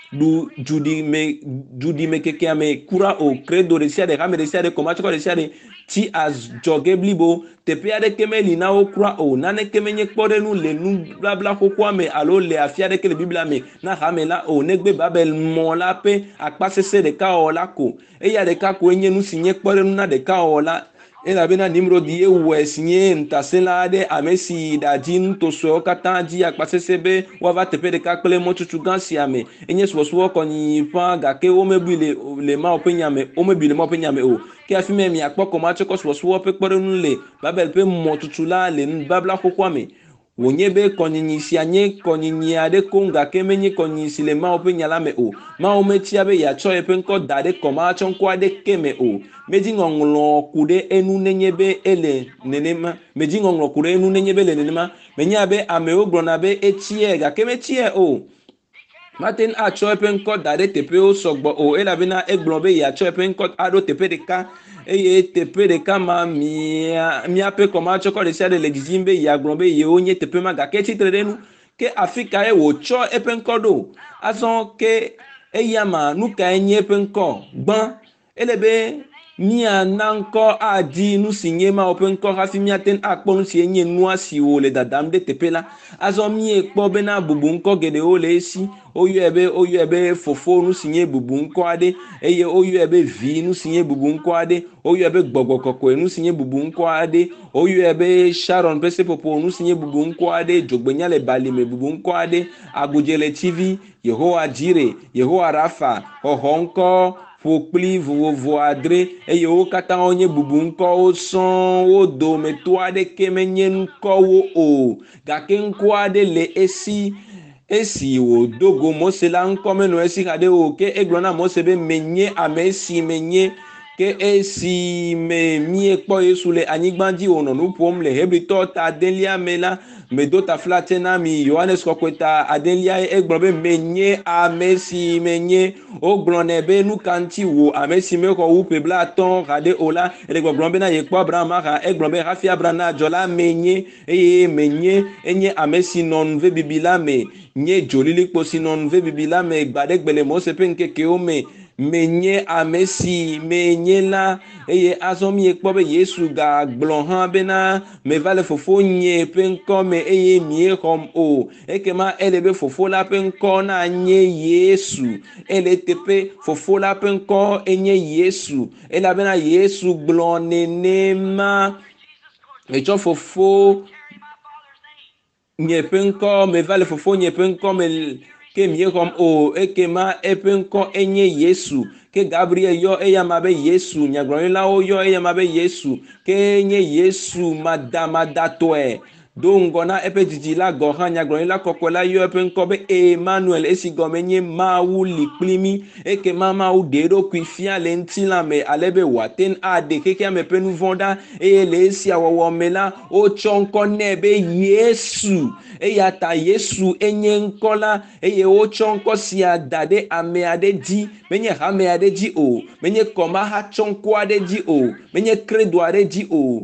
du judi me judi me keke ame kura o credo de sia de rame de sia de koma choko de sia de ti as jogeblibo te pia de kemeli na o kura o na ne kemenye kpore nu le nu bla bla koko ame alo le afia de ke le biblia me na rame la o negbe babel mo la pe akpasese de ka o la ko e ya de ka ko enye nu sinye kpore nu na de ka o la ela bena nimro die wesinye ntasela de amesi da jin to so kata ji akpasese be wa va tepe de kakle mo tutu gansi ame enye so so ko ni pa ga ke o mebile le ma openya me o mebile mo openya me o ke afime mi akpoko ma cheko so so pe kpore nu le babel pe mo tutu la le babla kokwa ame wonye be konyinyi si anye konyinyi ade konga kemenye konyinyi si le ma openya la me o ma o mechi abe ya cho epe nko dade koma chonko ade keme o meji ngonglo kude enu nenyebe ele nenema meji ngonglo kude enu nenyebe le nenema menya be ame ogbona be echie ga kemechie o Martin a cho epe nko dade tepe o sogbo o ela bena egbon be ya cho epe nko ado tepe de ka eye tepe de ka ma mi mi ape koma choko de sia de legizimbe ya gbon be ye onye tepe ma ga ke titre nu ke Afrika e wotsɔ eƒe ŋkɔ ɖo azɔ ke eyama nu ka enye eƒe ŋkɔ gbã ele be miana ŋkɔ adi nu si nye ma ƒe ŋkɔ hafi miate akpɔ nu si enye nua siwo le dadam ɖe teƒe la azɔ miekpɔ bena bubu ŋkɔ geɖewo le esi oyɔe be oyɔe be fofo nu si nye bubu ŋkɔ aɖe eye oyɔe be vi nu si nye bubu ŋkɔ aɖe oyɔe be gbɔgbɔ kɔkɔe nu si nye bubu ŋkɔ aɖe oyɔe be Sharon ƒe seƒoƒo nu si nye bubu ŋkɔ aɖe dzogbenya le balime bubu ŋkɔ aɖe agudze le tsivi Yehowa Jire Yehowa Rafa xɔxɔ ŋkɔ ƒokpli vovovo adre eye wo katã wonye bubu ŋkɔwo sɔŋ wo dometɔ aɖeke menye ŋkɔwo o gake ŋkɔ aɖe le esi esi wòdogo Mose la ŋkɔ menɔ esi haɖe o ke egblɔ na Mose be menye ame si menye ke esi me miekpɔ Yesu le anyigba dzi wònɔ nu ƒom le Hebritɔ ta adelia me la medo taflatse na mi Yohanes kɔkɔeta adelia egblɔ be menye ame si menye wogblɔ nɛ be nu ka ŋuti wò ame si mexɔ wu ƒe blaatɔ̃ haɖe o la ele gbɔgblɔ bena yekpɔ Abraham ha egblɔ be hafi Abraham nadzɔ la menye eye menye enye ame si nɔ nuve bibi la me nye dzolilikpo si nɔ nuve bibi la me gba ɖe gbe le Mose ƒe ŋkekewo me menye ame si menye la eye azɔ miekpɔ be Yesu gagblɔ hã bena meva le fofo nye ƒe ŋkɔ me eye miexɔm o ekema ele be fofo la ƒe ŋkɔ na nye Yesu ele teƒe fofo la ƒe ŋkɔ enye Yesu elabena Yesu gblɔ nenema metsɔ fofo nye ƒe ŋkɔ meva le fofo nye ƒe ŋkɔ me ke miexɔm o ekema eƒe ŋkɔ enye Yesu ke Gabriel yɔ eyama be Yesu nyagblɔɖilawo yɔ eyama be Yesu ke nye Yesu madamadatɔe do ŋgɔ na eƒe dzidzi la gɔ hã nyagblɔɖila kɔkɔe la yɔ eƒe ŋkɔ be Emmanuel esi gɔme nye Mawu li kpli mi ekema Mawu ɖe eɖokui fia le ŋutilã me ale be wòate aɖe xexea me ƒe nu vɔ̃ ɖa eye le esia wɔwɔ me la wotsɔ ŋkɔ nɛ be Yesu eya ta Yesu enye ŋkɔ la eye wotsɔ ŋkɔ sia da ɖe ame aɖe dzi menye hame aɖe dzi o menye kɔmaha tsɔ ŋkɔ aɖe dzi o menye kredo aɖe dzi o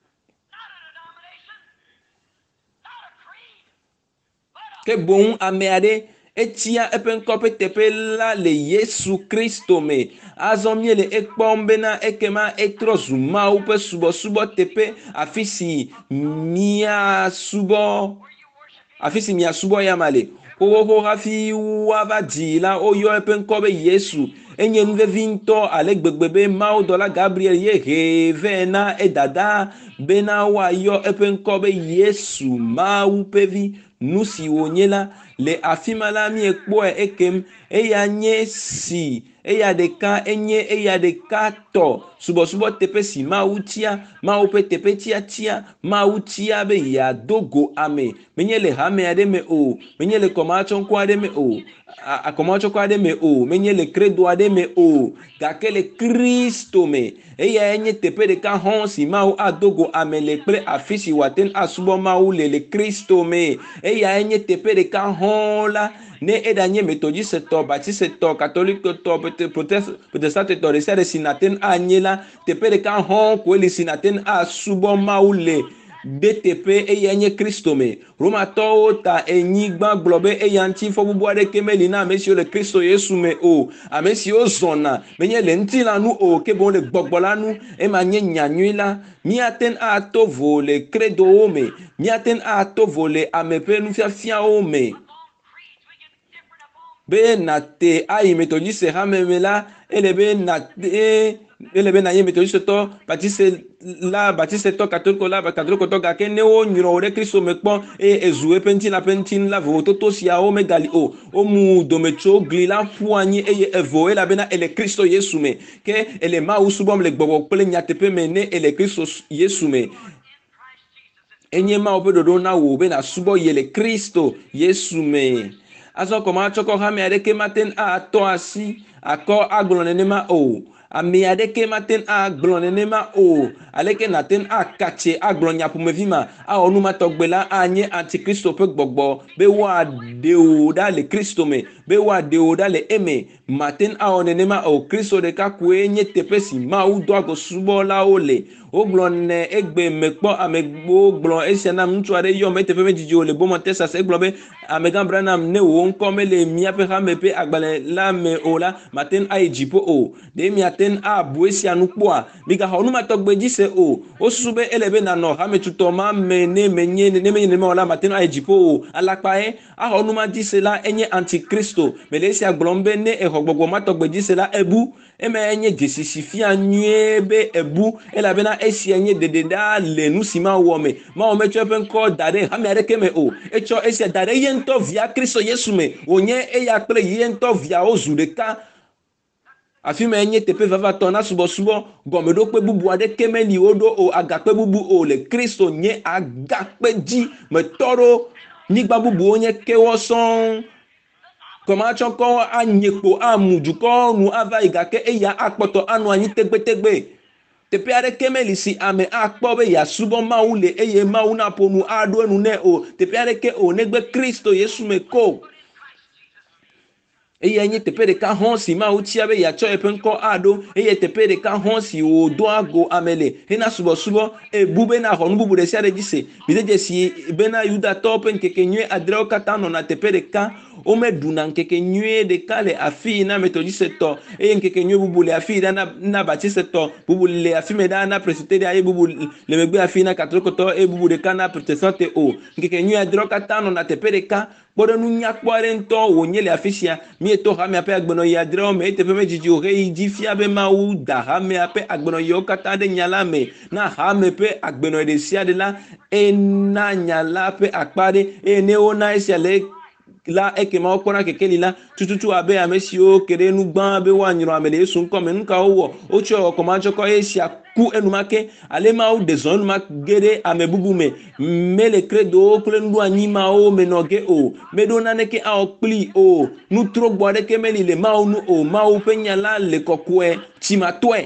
ke boŋ ame aɖe etia eƒe ŋkɔ ƒe teƒe la le Yesu Kristo me azɔ miele ekpɔm bena ekema etrɔ zu Mawu ƒe subɔsubɔ teƒe afi si miasubɔ afi si miasubɔ yama le xoxoxo hafi woava dzi la woyɔ eƒe ŋkɔ be Yesu enye nuvevi ŋutɔ ale gbegbe be Mawudɔla Gabriel ye he vɛ na edada bena woayɔ eƒe ŋkɔ be Yesu Mawu ƒe vi nu si wònye la le afi ma la miekpɔe ekem eya nye si eya ɖeka enye eya ɖeka tɔ subɔsubɔ teƒe si Mawu tia Mawu ƒe teƒe tiatia Mawu tia be yeado go ame menye le hame aɖe me o menye le kɔmatsɔŋkɔ aɖe me o akɔmatsɔkɔ aɖe me o menye le kredo aɖe me o gake le Kristo me eya nye teƒe ɖeka hɔ̃ si Mawu ado go ame le kple afi si wòate asubɔ Mawu le le Kristo me eya nye teƒe ɖeka hɔ̃ la ne eɖanye metodistɔ baptistɔ katolikotɔ protestantɔ ɖe sia ɖe si nate anye la teƒe ɖeka hɔ̃ koe li si nate asubɔ Mawu le de teƒe eya nye Kristo me Romatɔwo ta enyigba gblɔ be eya ŋuti fɔbubu aɖeke meli na ame siwo le Kristo Yesu me o ame siwo zɔna menye le ŋutilã nu o ke boŋ le gbɔgbɔ la nu ema nye nyanyui la míate ato vo le kredowo me míate ato vo le ame ƒe nufiafiawo me be nate ayi metodiste hame me la ele be nate ele be nanye metodistɔ baptiste la baptistetɔ katoliko la katolikotɔ gake ne wonyrɔ wo ɖe Kristo me kpɔ eye ezu eƒe ŋutilã ƒe ŋutilã la vovototo siawo megali o womu dometso gli la ƒu anyi eye evo elabena ele Kristo Yesu me ke ele Mawu subɔm le gbɔgbɔ kple nyateƒe me ne ele Kristo Yesu me enye Mawu ƒe ɖoɖo na wò be nasubɔ ye le Kristo Yesu me azɔ kɔmatsɔkɔ hame aɖeke mate atɔ asi akɔ agblɔ nenema o ame aɖeke mate agblɔ nenema o aleke nate akatse agblɔ nyaƒomevi ma awɔ numatɔgbe la anye antikristo ƒe gbɔgbɔ be woaɖe wò ɖa le Kristo me be woaɖe wò ɖa le eme mate awɔ nenema o Kristo ɖeka koe nye teƒe si Mawu do ago subɔlawo le o gblɔ ne egbe mekpɔ amegbo gblɔ esia nam ŋutsu aɖe yɔ me teƒe me dzidzi o le bɔmɔ Texas egblɔ be amegã Branham ne wò ŋkɔ mele míaƒe xame ƒe agbalẽ la me o la mate ŋu ayi dziƒo o ɖe miate ŋu abu esia nu kpɔa migaxɔ numatɔgbe dzi se o wosusu be ele be nanɔ hametutɔ ma me ne menye ne menye nenema o la mate ŋu ayi dziƒo o alakpae axɔ numa dzi se la enye antikristo mele esia gblɔm be ne exɔ gbɔgbɔ ma tɔgbe dzi se la ebu eme enye dzesisi fia nyuie be ebu elabena esia nye dedeɖa le nu si ma wɔ me ma wɔ metsɔ eƒe ŋkɔ da ɖe hame aɖeke me o etsɔ esia da ɖe ye ŋutɔ via Kristo Yesu me wònye eya kple ye ŋutɔ viawo zu ɖeka afi ma enye teƒe vavatɔ na subɔsubɔ gɔmeɖokpe bubu aɖeke meli woɖo o agakpe bubu o le Kristo nye agakpe dzi metɔ ɖo nyigba bubuwo nye kewɔ sɔŋ kɔmatsɔ kɔ anye kpo amu dukɔ nu ava yi gake eya akpɔtɔ anɔ anyi tegbetegbe teƒe aɖeke meli si ame akpɔ be yeasubɔ Mawu le eye Mawu naƒo nu aɖo enu nɛ o teƒe aɖeke o negbe Kristo Yesu me ko eye nye teƒe ɖeka hɔn si Mawu tia be yeatsɔ eƒe ŋkɔ aɖo eye teƒe ɖeka hɔn si wòdo ago ame le hena subɔsubɔ ebu bena xɔ nu bubu ɖe sia ɖe dzi se bidzedze si bena Yudatɔwo ƒe ŋkeke nyui adrewo katã nɔna teƒe ɖeka womeɖuna ŋkeke nyui ɖeka le afi na metodisetɔ eye ŋkeke nyui bubu le afi na na baptisetɔ bubu le afi me ɖa na presbyteria eye bubu le megbe afi na katolikotɔ eye bubu ɖeka na protestante o ŋkeke nyui adrewo katã nɔna teƒe ɖeka kpɔɖenu nyakpɔ aɖe ŋutɔ wònye le afi sia míetɔ hamea ƒe agbenɔyi adrewo me teƒe me dzidzi o heyi dzi fia be Mawu da hamea ƒe agbenɔyiwo katã ɖe nya la me na hame ƒe agbenɔyi ɖe sia ɖe la ena nya la ƒe akpa ɖe eye ne wona esia le la ekema wokpɔna kekeli la tututu abe ame siwo ke ɖe nu gbã be woanyrɔ ame le Yesu ŋkɔ me nu ka wowɔ wotsɔ wɔ kɔmatsɔ kɔ esia ku enumake ale Mawu ɖe zɔ enumake ɖe ame bubu me mele kredowo kple nuɖoanyi mawo me nɔ ge o meɖo naneke awɔ kpli o nutrogbo aɖeke meli le Mawu nu o Mawu ƒe nya la le kɔkɔe tsimatɔe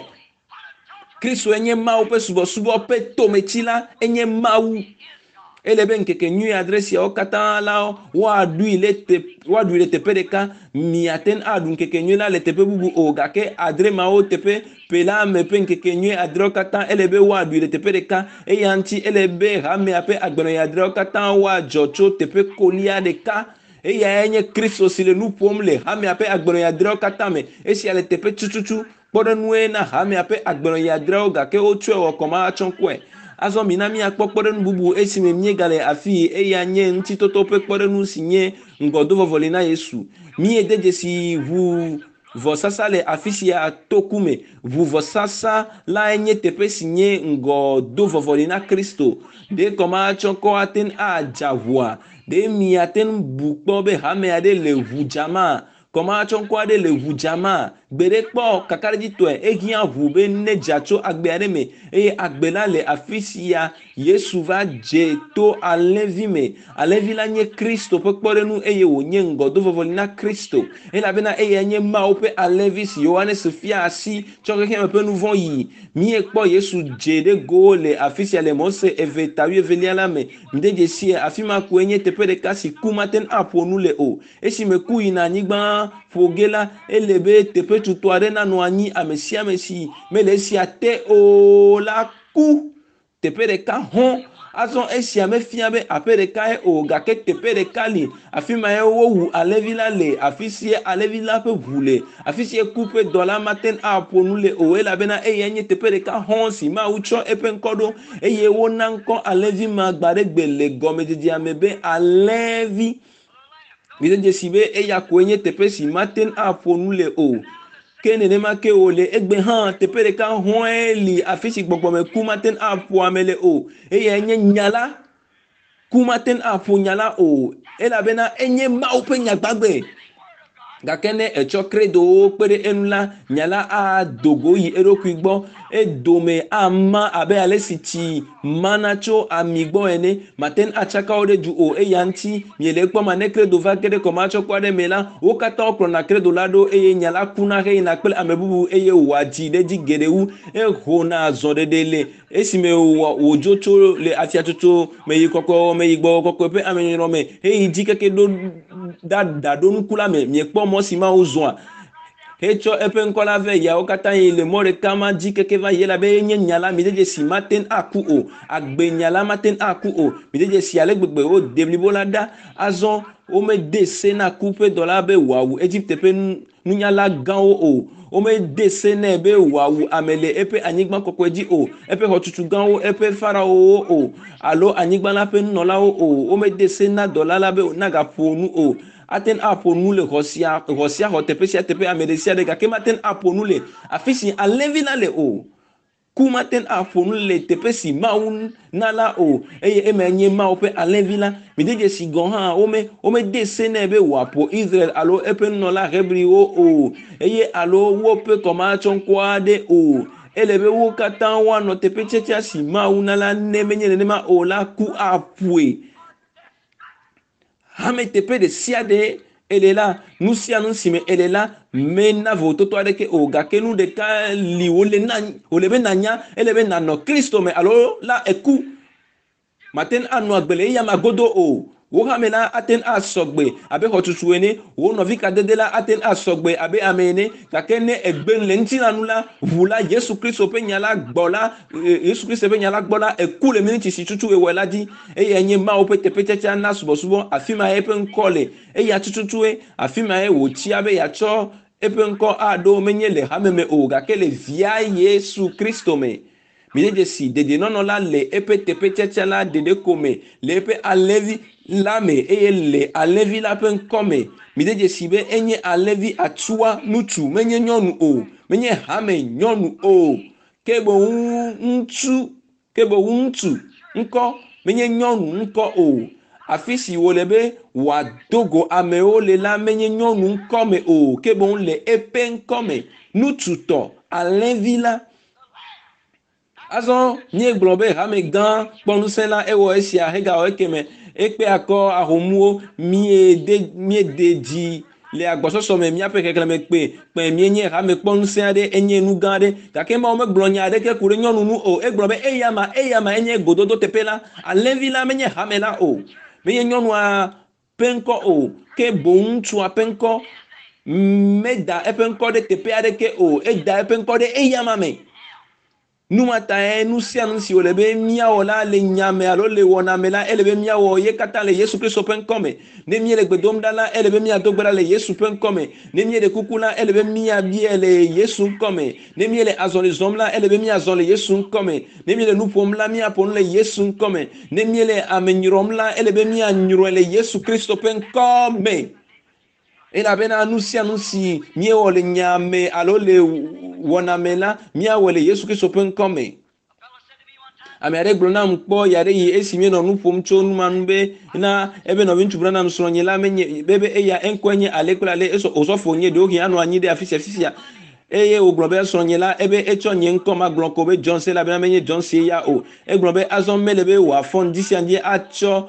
Kristo enye Mawu ƒe subɔsubɔ ƒe tometsila enye Mawu ele be ŋkeke nyui adre siawo katã la woaɖui le te woaɖui le teƒe ɖeka miate ŋu aɖu ŋkeke nyui la le teƒe bubu o gake adre mawo teƒe ƒe la me ƒe ŋkeke nyui adrewo katã ele be woaɖui le teƒe ɖeka eya ŋuti ele be hamea ƒe agbenɔyi adrewo katã woadzɔ tso teƒe kolia ɖeka eyae nye Kristo si le nu ƒom le hamea ƒe agbenɔyi adrewo katã me esia le teƒe tututu kpɔɖenue na hamea ƒe agbenɔyi adrewo gake wotsɔe wɔ kɔma atsɔ kɔe azɔ mina miakpɔ kpɔɖenu bubu esime miegale afi eya nye ŋutitoto ƒe kpɔɖenu si nye ŋgɔdovɔvɔli na Yesu miede dzesi ʋu vɔsasa le afi sia toku me ʋu vɔsasa la nye teƒe si nye ŋgɔdovɔvɔli na Kristo ɖe kɔma atsɔ kɔ ate ŋu adza ʋua ɖe miate ŋu bu kpɔ be hame aɖe le ʋu dzama kɔma atsɔ ŋkɔ aɖe le ʋu dzama gbe ɖe kpɔ kakaɖedzitɔe ehiã ʋu be ne dza tso agbe aɖe me eye agbe la le afi sia Yesu va dze to alẽvi me alẽvi la nye Kristo ƒe kpɔɖenu eye wònye ŋgɔdovɔvɔli na Kristo elabena eya nye Mawu ƒe alẽvi si Yohanes fia asi tsɔ xexea me ƒe nu vɔ̃ yi miekpɔ Yesu dze ɖe go le afi sia le Mose eve ta wuievelia la me mide dzesie afi ma koe nye teƒe ɖeka si ku mate ŋu aƒo nu le o esime ku yina anyigba ƒo ge la ele be teƒe tutu aɖe nanɔ anyi ame sia ame si mele esia te o la ku teƒe ɖeka hɔn azɔ esia mefia be aƒe ɖekae o gake teƒe ɖeka li afi ma ye wowu alẽvi la le afi sie alẽvi la ƒe ʋu le afi sie ku ƒe dɔ la mate ŋu aƒo nu le o elabena eya nye teƒe ɖeka hɔn si Mawu tsɔ eƒe ŋkɔ ɖo eye wona ŋkɔ alẽvi ma gba ɖe gbe le gɔmedzedzea me be alẽvi bidzedze si be eya koe nye teƒe si mate ŋu aƒo nu le o ke nenema ke wòle egbe hã teƒe ɖeka hɔ̃e li afi si gbɔgbɔme ku mate ŋu aƒo ame le o eye nye nya la ku mate ŋu aƒo nya la o elabena enye Mawu ƒe nya gbagbe gake ne etsɔ kredowo kpe ɖe enu la nya la adogo yi eɖokui gbɔ edome ama abe ale si tsi mana tso ami gbɔ ene mate ŋu atsaka wo ɖe du o eya ŋuti miele kpɔma ne kredo va ge ɖe kɔma tsɔ kɔ aɖe me la wo katã wokplɔna kredo la ɖo eye nya la kuna heyina kple ame bubu eye wòadzi ɖe dzi geɖe wu ehona zɔɖeɖe le esime wòdzo tso le afiatsotso me yi kɔkɔ me yi gbɔ kɔkɔ ƒe amenyrɔ me heyi dzi keke ɖo da da ɖo nuku la me miekpɔ mɔ si ma wo zɔa hecho epe nkola ve ya okata ile more kama jike keva yela be nye nyala mideje si maten aku o agbe nyala maten aku o mideje si ale gbegbe o deblibola da azon o me dese na coupe dollar be wawu Egypte pe nunyala gan o o me dese na be wawu amele epe anyigba kokweji o epe hotutu gan o epe farao o alo anyigba la pe nola o o me dese na dollar la be na ga ponu o aten apo nous le rosia rosia hotepe sia tepe amedesia de gake maten apo nous le afisi alevina le o ku maten apo nous le tepe si maun nala o eye emenye ma ope alevila mideje si gonha o me o me desene be wapo Israel alo epe no la rebri o o eye alo wo pe koma chonkwa de o elebe wo katan wa no tepe checha si maun nala nemenye nema o la ku apwe Hame tepe de siade elle est là nous si annonce mais elle est là mena voto to adeke o gake nous de ka li ole na ole be nanya ele be nano Christo mais alors là eku maten anu agbele ya magodo o wo hamela aten asogbe abe hotutuene wo no vika dedela aten asogbe abe amene gake ne egbe lenti lanula vula Yesu Christo pe nyala gbola Yesu Christo pe nyala gbola eku le minute si tutu e wela di e yenye ma o pete pete cha na subo subo afima e pe nkole e ya tutu e afima e wo ti abe ya cho e pe nko ado menye le hameme o gake le via Yesu Christo me Mideje si dede non la le epe tepe checha la dede kome le epe alevi lame eye le alevi la pen kome mideje si be enye alevi atua nutu menye nyonu o menye hame nyonu o kebo untu kebo untu nko menye nyonu nko o afisi wolebe wa dogo ameo le la menye nyonu nkome o kebo le epe nkome nutu to alevi la Azon nye globe hame gan ponusela ewo esia hega o ekeme ekpe ako ahomuo mie de mie de di le agbososo me mia pe kekele me pe pe mie nye hame ponusela de enye nu gan de kake ma o me glonya de ke kure nyonu nu o e globe eyama eyama enye gododo tepela alevila menye hame la o menye nyonu a penko o ke bontu a penko meda e penko de tepe ade ke o e da e penko de eyama me nous matae nous si annonci o lebe mia ola le nyame alo le wona mela elebe mia wo ye kata le Yesu Christo pen come ne mie le gbedom dala elebe mia dogbara le Yesu pen come ne mie le kukula elebe mia bie le Yesu come ne mie le azon le zomla elebe mia azon le Yesu come ne mie le nupom la mia pon le Yesu come ne mie le amenyrom la elebe mia nyro le Yesu Christo pen come et la bena annonci annonci mie o le nyame alo le wonamela mia wele Yesu Kristo pen come amere glona mpo yare yi esimie no nupom cho numanbe na ebe no bintu brana msonye la menye bebe eya enkwenye alekula le eso osofo nye de ohi anu anyi de afisia fisia eye oglobe sonye la ebe echonye nkoma glonko be Johnson la be menye Johnson ya o eglobe azon melebe wa fond disi anje acho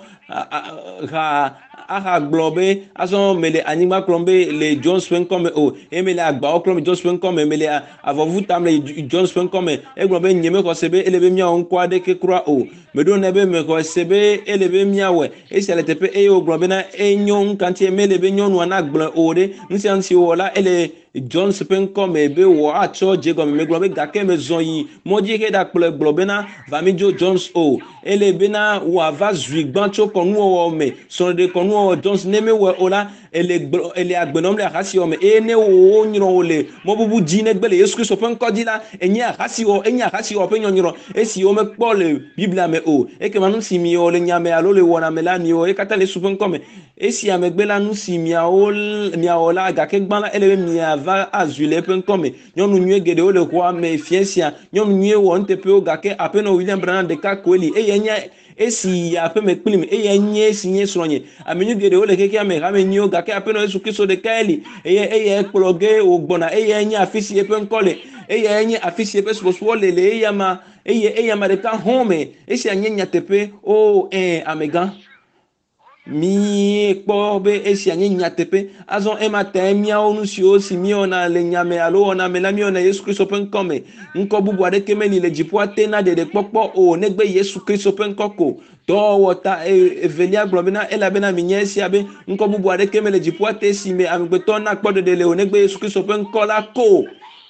ha aha globe azon mele anima klombe le Jones pen comme o emele agba o klombe Jones pen comme mele avovu tam le Jones pen comme e globe nyeme ko sebe elebe mia onkwa de ke kura o medo nebe me ko sebe elebe mia we e sele tepe e o globe na enyon kanti emele be nyonu ana gbla o de nsi ansi o la ele Jones pen comme be wo acho jego me globe gake me zonyi moji ke da kple globe na vamijo Jones o elebe na wa va zui gbancho konu o me so de konu o Jones neme we ola ele ele agbenom le hasi o me ene o nyiro ole mo bubu jine gbele Yesu Kristo pen kodila enya hasi o enya hasi o pen nyiro esi o me pole biblia me o e ke manu si mi o le nyame alo le wona me la mi o e kata le supen come esi amegbela nu si mi a o mi a ola ga ke gban la ele mi ava azule pen come nyonu nwe gede o le kwa me fiesia nyonu nwe wo ntepe o ga ke apeno William Branham de ka kweli e yenya esi ape me kpilim e yenye esi nye sronye amenyu gede o le keke ame ame nyo ga ke apeno Yesu Kristo de kaeli e ye e ye ploge ogbona e yenye afisi e pen kole e yenye afisi e pe so le le e yama e ye e yama de ka home esi anyenya tepe o eh amega mi kpɔ be esia nye nyateƒe azɔ ema te miawo nu siwo si miwɔna le nyame alo wɔna me la miwɔna Yesu Kristo ƒe ŋkɔ me ŋkɔ bubu aɖeke meli le dziƒoa te na ɖeɖekpɔkpɔ o negbe Yesu Kristo ƒe ŋkɔ ko dɔwɔwɔ ta evelia gblɔ bena elabena minye esia be ŋkɔ bubu aɖeke mele dziƒoa te si me amegbetɔ na kpɔ ɖeɖe le o negbe Yesu Kristo ƒe ŋkɔ la ko.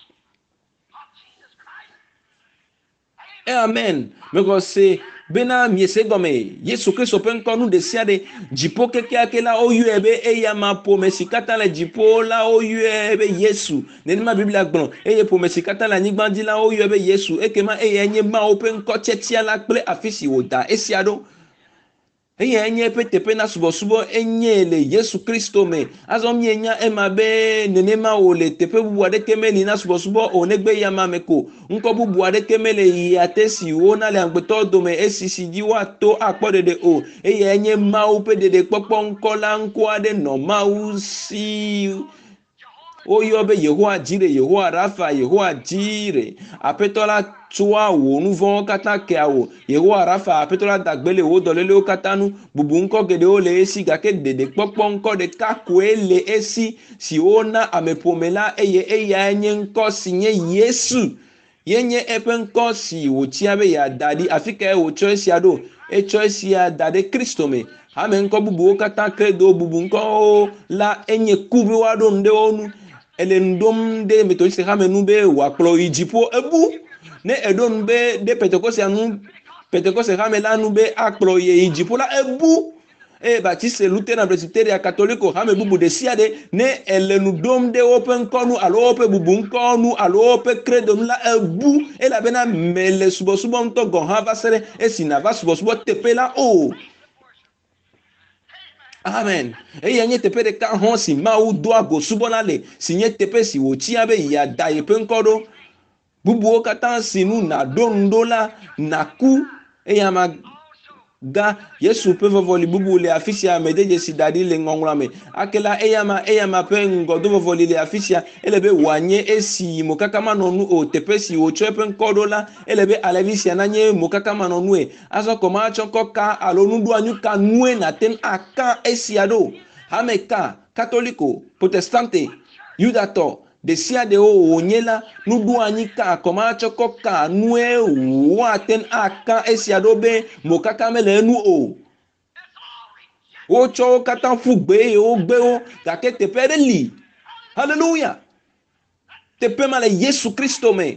Amen. Mego se bena miese gɔme Yesu Kristo ƒe ŋkɔ nu ɖe sia ɖe dziƒo kekeake la woyɔe be eyama ƒome si katã le dziƒo la woyɔe be Yesu. Nenema Biblia gblɔ eye ƒome si katã le anyigba dzi la woyɔe be Yesu ekema eye nye Mawu ƒe ŋkɔ tiatia la kple afi si wòda esia ɖo. Eye enye eƒe teƒe na subɔsubɔ enye le Yesu Kristo me. Azɔ mienya ema be nenema wòle teƒe bubu aɖeke meli na subɔsubɔ o negbe yama me ko. Ŋkɔ bubu aɖeke mele yia te si wona le amegbetɔwo dome esi si dzi woato akpɔ ɖeɖe o. Eye enye Mawu ƒe ɖeɖekpɔkpɔ ŋkɔ la ŋkɔ aɖe nɔ Mawu si. Woyɔ be Yehowa Jire, Yehowa Rafa, Yehowa Jire. Aƒetɔ la tsoa wò nu vɔ̃wo katã kea wò. Yehowa Rafa, aƒetɔ la da gbe le wò dɔlélewo katã nu. Bubu ŋkɔ geɖewo le esi gake ɖeɖekpɔkpɔ ŋkɔ ɖeka koe le esi si wona ameƒome la eye eya nye ŋkɔ si nye Yesu. Yenye eƒe ŋkɔ si wòtia be yeada ɖi afi kae wòtsɔ esia ɖo. Etsɔ esia da ɖe Kristo me. Ame ŋkɔ bubuwo katã kredo bubu ŋkɔwo la enye ku be woaɖo nu ɖe wo nu. Ele nu ɖom ɖe metodiste xame nu be wòakplɔ yi dziƒo ebu. Ne eɖo nu be ɖe Pentecoste nu Pentecoste xame la nu be akplɔ yi dziƒo la ebu. Eye Baptiste, Lutheran, Presbyteria, Katoliko xame bubu ɖe sia ɖe ne ele nu ɖom ɖe woƒe ŋkɔnu alo woƒe bubu ŋkɔnu alo woƒe credo nu la ebu elabena mele subɔsubɔ ŋutɔ gɔ hã va se ɖe esi nava subɔsubɔ teƒe la o. Amen. Eye nye teƒe ɖeka hɔn si Mawu do ago subɔna le si nye teƒe si wòtia be yeada yeƒe ŋkɔ ɖo. Bubuwo katã si nu naɖo nu ɖo la naku eye ama ga Yesu ƒe vɔvɔli bubu le afi sia me de dzesi da ɖi le ŋɔŋlɔa me. Akela eyama eyama ƒe ŋgɔdo vɔvɔli le afi sia ele be wòanye esi mokaka manɔ nu o teƒe si wòtsɔ eƒe ŋkɔ ɖo la ele be alevi sia nanye mokaka manɔ nue. Azɔ kɔma tsɔ kɔ ka alo nuɖoanyu ka nue nate aka esia ɖo. Hame ka Katoliko, Protestante, Yudatɔ de sia de wo wònye la nuɖoanyi ka kɔma tsɔ kɔ ka nue woate aka esia ɖo be mokaka mele enu o. Wotsɔ wo katã ƒu gbe eye wogbe wo gake teƒe ɖe li. Hallelujah. Teƒe ma le Yesu Kristo me.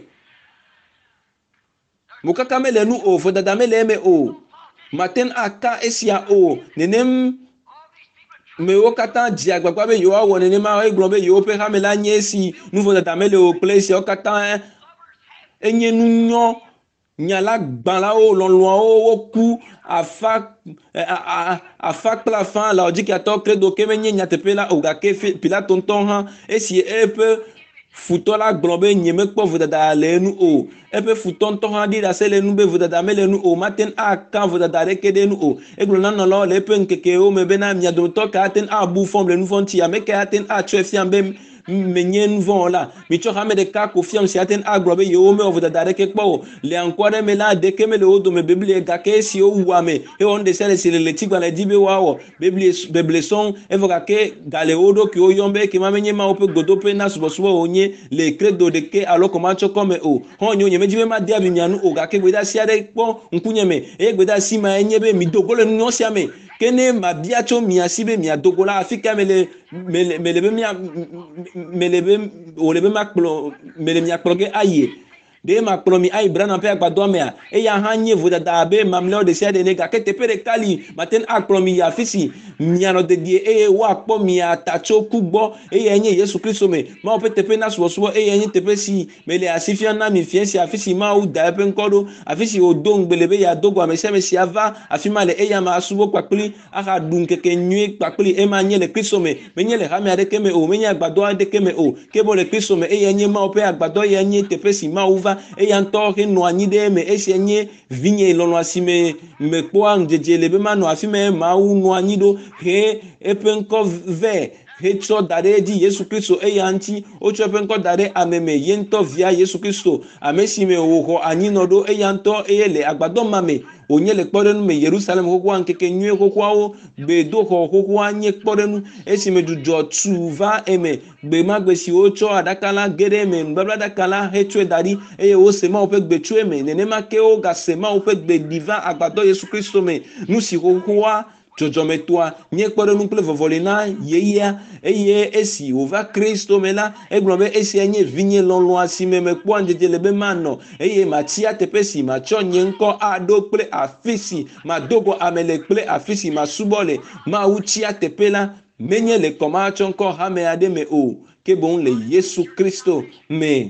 Mokaka mele enu o, vodada mele eme o. Maten aka esia o. Nenem mewo katã dzi agbagba be yewoawɔ nenema egblɔ be yewo ƒe xame la nye esi nu vodada mele o kple esiawo katã enye nu nyɔ. Nya la gbãlawo lɔlɔawo woku afa afa kple afã Laodikiatɔ credo ke menye nyateƒe la o gake Pilato ŋutɔ hã esi eƒe futɔ la gblɔ be nyemekpɔ vodada le enu o. Eƒe futɔ ŋutɔ hã ɖi ɖase le nu be vodada mele nu o. Mate aka vodada ɖeke ɖe nu o. Egblɔ na nɔlawo le eƒe ŋkekewo me bena mia dometɔ ka ate abu fɔm le nu vɔ̃ ŋuti ame ka ate atsɔe fiam be menye nu vɔ̃ la. Mitsɔ hame ɖeka ko fiam si ate agblɔ be yewo mewɔ vodada ɖeke kpɔ o. Le aŋkɔ aɖe me la ɖeke mele wo dome beblie gake esi wowu ame ewɔ nu ɖe sia ɖe si le letigbalẽ dzi be woawɔ beblie beble sɔŋ evɔ gake gale wo ɖokuiwo yɔm be kema menye Mawu ƒe gbedoƒe na subɔsubɔ wònye le credo ɖeke alo kɔmatsɔkɔ me o. Hɔn nyo nyemedzi be made abi mia nu o gake gbedeasi aɖe kpɔ ŋkunye me eye gbedeasi ma enye be midogo le nunyɔ sia me. Ke ne mabia tso mia si be mia dogo la afi ka mele mele mele be mia mele be wòle be makplɔ mele mia kplɔ ge ayi. De makplɔ mi ayi Branham ƒe agbadɔa mea eya hã nye vodada abe mamlɛawo ɖe sia ɖe ne gake teƒe ɖeka li mate akplɔ mi yi afi si mianɔ dedie eye woakpɔ mia ta tso ku gbɔ eye enye Yesu Kristo me. Mawu ƒe teƒe na subɔsubɔ eye enye teƒe si mele asi fiam na mi fie si afi si Mawu da eƒe ŋkɔ ɖo afi si wòdo ŋugbele be yeado go ame sia ame si ava afi ma le eya ma asubɔ kpakpli axa ɖu ŋkeke nyui kpakpli ema nye le Kristo me menye le hame aɖeke me o menye agbadɔ aɖeke me o ke bo le Kristo me eye enye Mawu ƒe agbadɔ eye enye teƒe si Mawu va eya ŋutɔ he nɔ anyi ɖe eme esia nye vinye lɔlɔa si me mekpɔa ŋudzedze le be manɔ afi me Mawu nɔ anyi ɖo he eƒe ŋkɔ vɛ hetso dare di Yesu Kristo eyanti ocho penko dare ameme yento via Yesu Kristo amesime wo anyi nodo eyanto eyele agbado mame onye le kpɔɖenu me Yerusalem xoxoa nkeke nyuie xoxoawo gbedoxɔ xoxoa nye kpɔɖenu esime dzudzɔ tu va eme gbemagbe si wotsɔ aɖaka la ge ɖe eme nubablaɖaka la hetsɔe da ɖi eye wose Mawu ƒe gbe tso eme nenema ke wogase Mawu ƒe gbe ɖi va agbadɔ Yesu Kristo me nu si xoxoa dzɔdzɔmetoa nye kpɔɖenu kple vɔvɔli na yeyea eye esi wòva Kristo me la egblɔ be esia nye vinye lɔlɔa si me mekpɔa ŋdzedze le be manɔ eye matsia teƒe si matsɔ nye ŋkɔ aɖo kple afi si mado go ame le kple afi si masubɔ le Mawu tsia teƒe la menye le kɔma tsɔ ŋkɔ hame aɖe me o ke boŋ le Yesu Kristo me.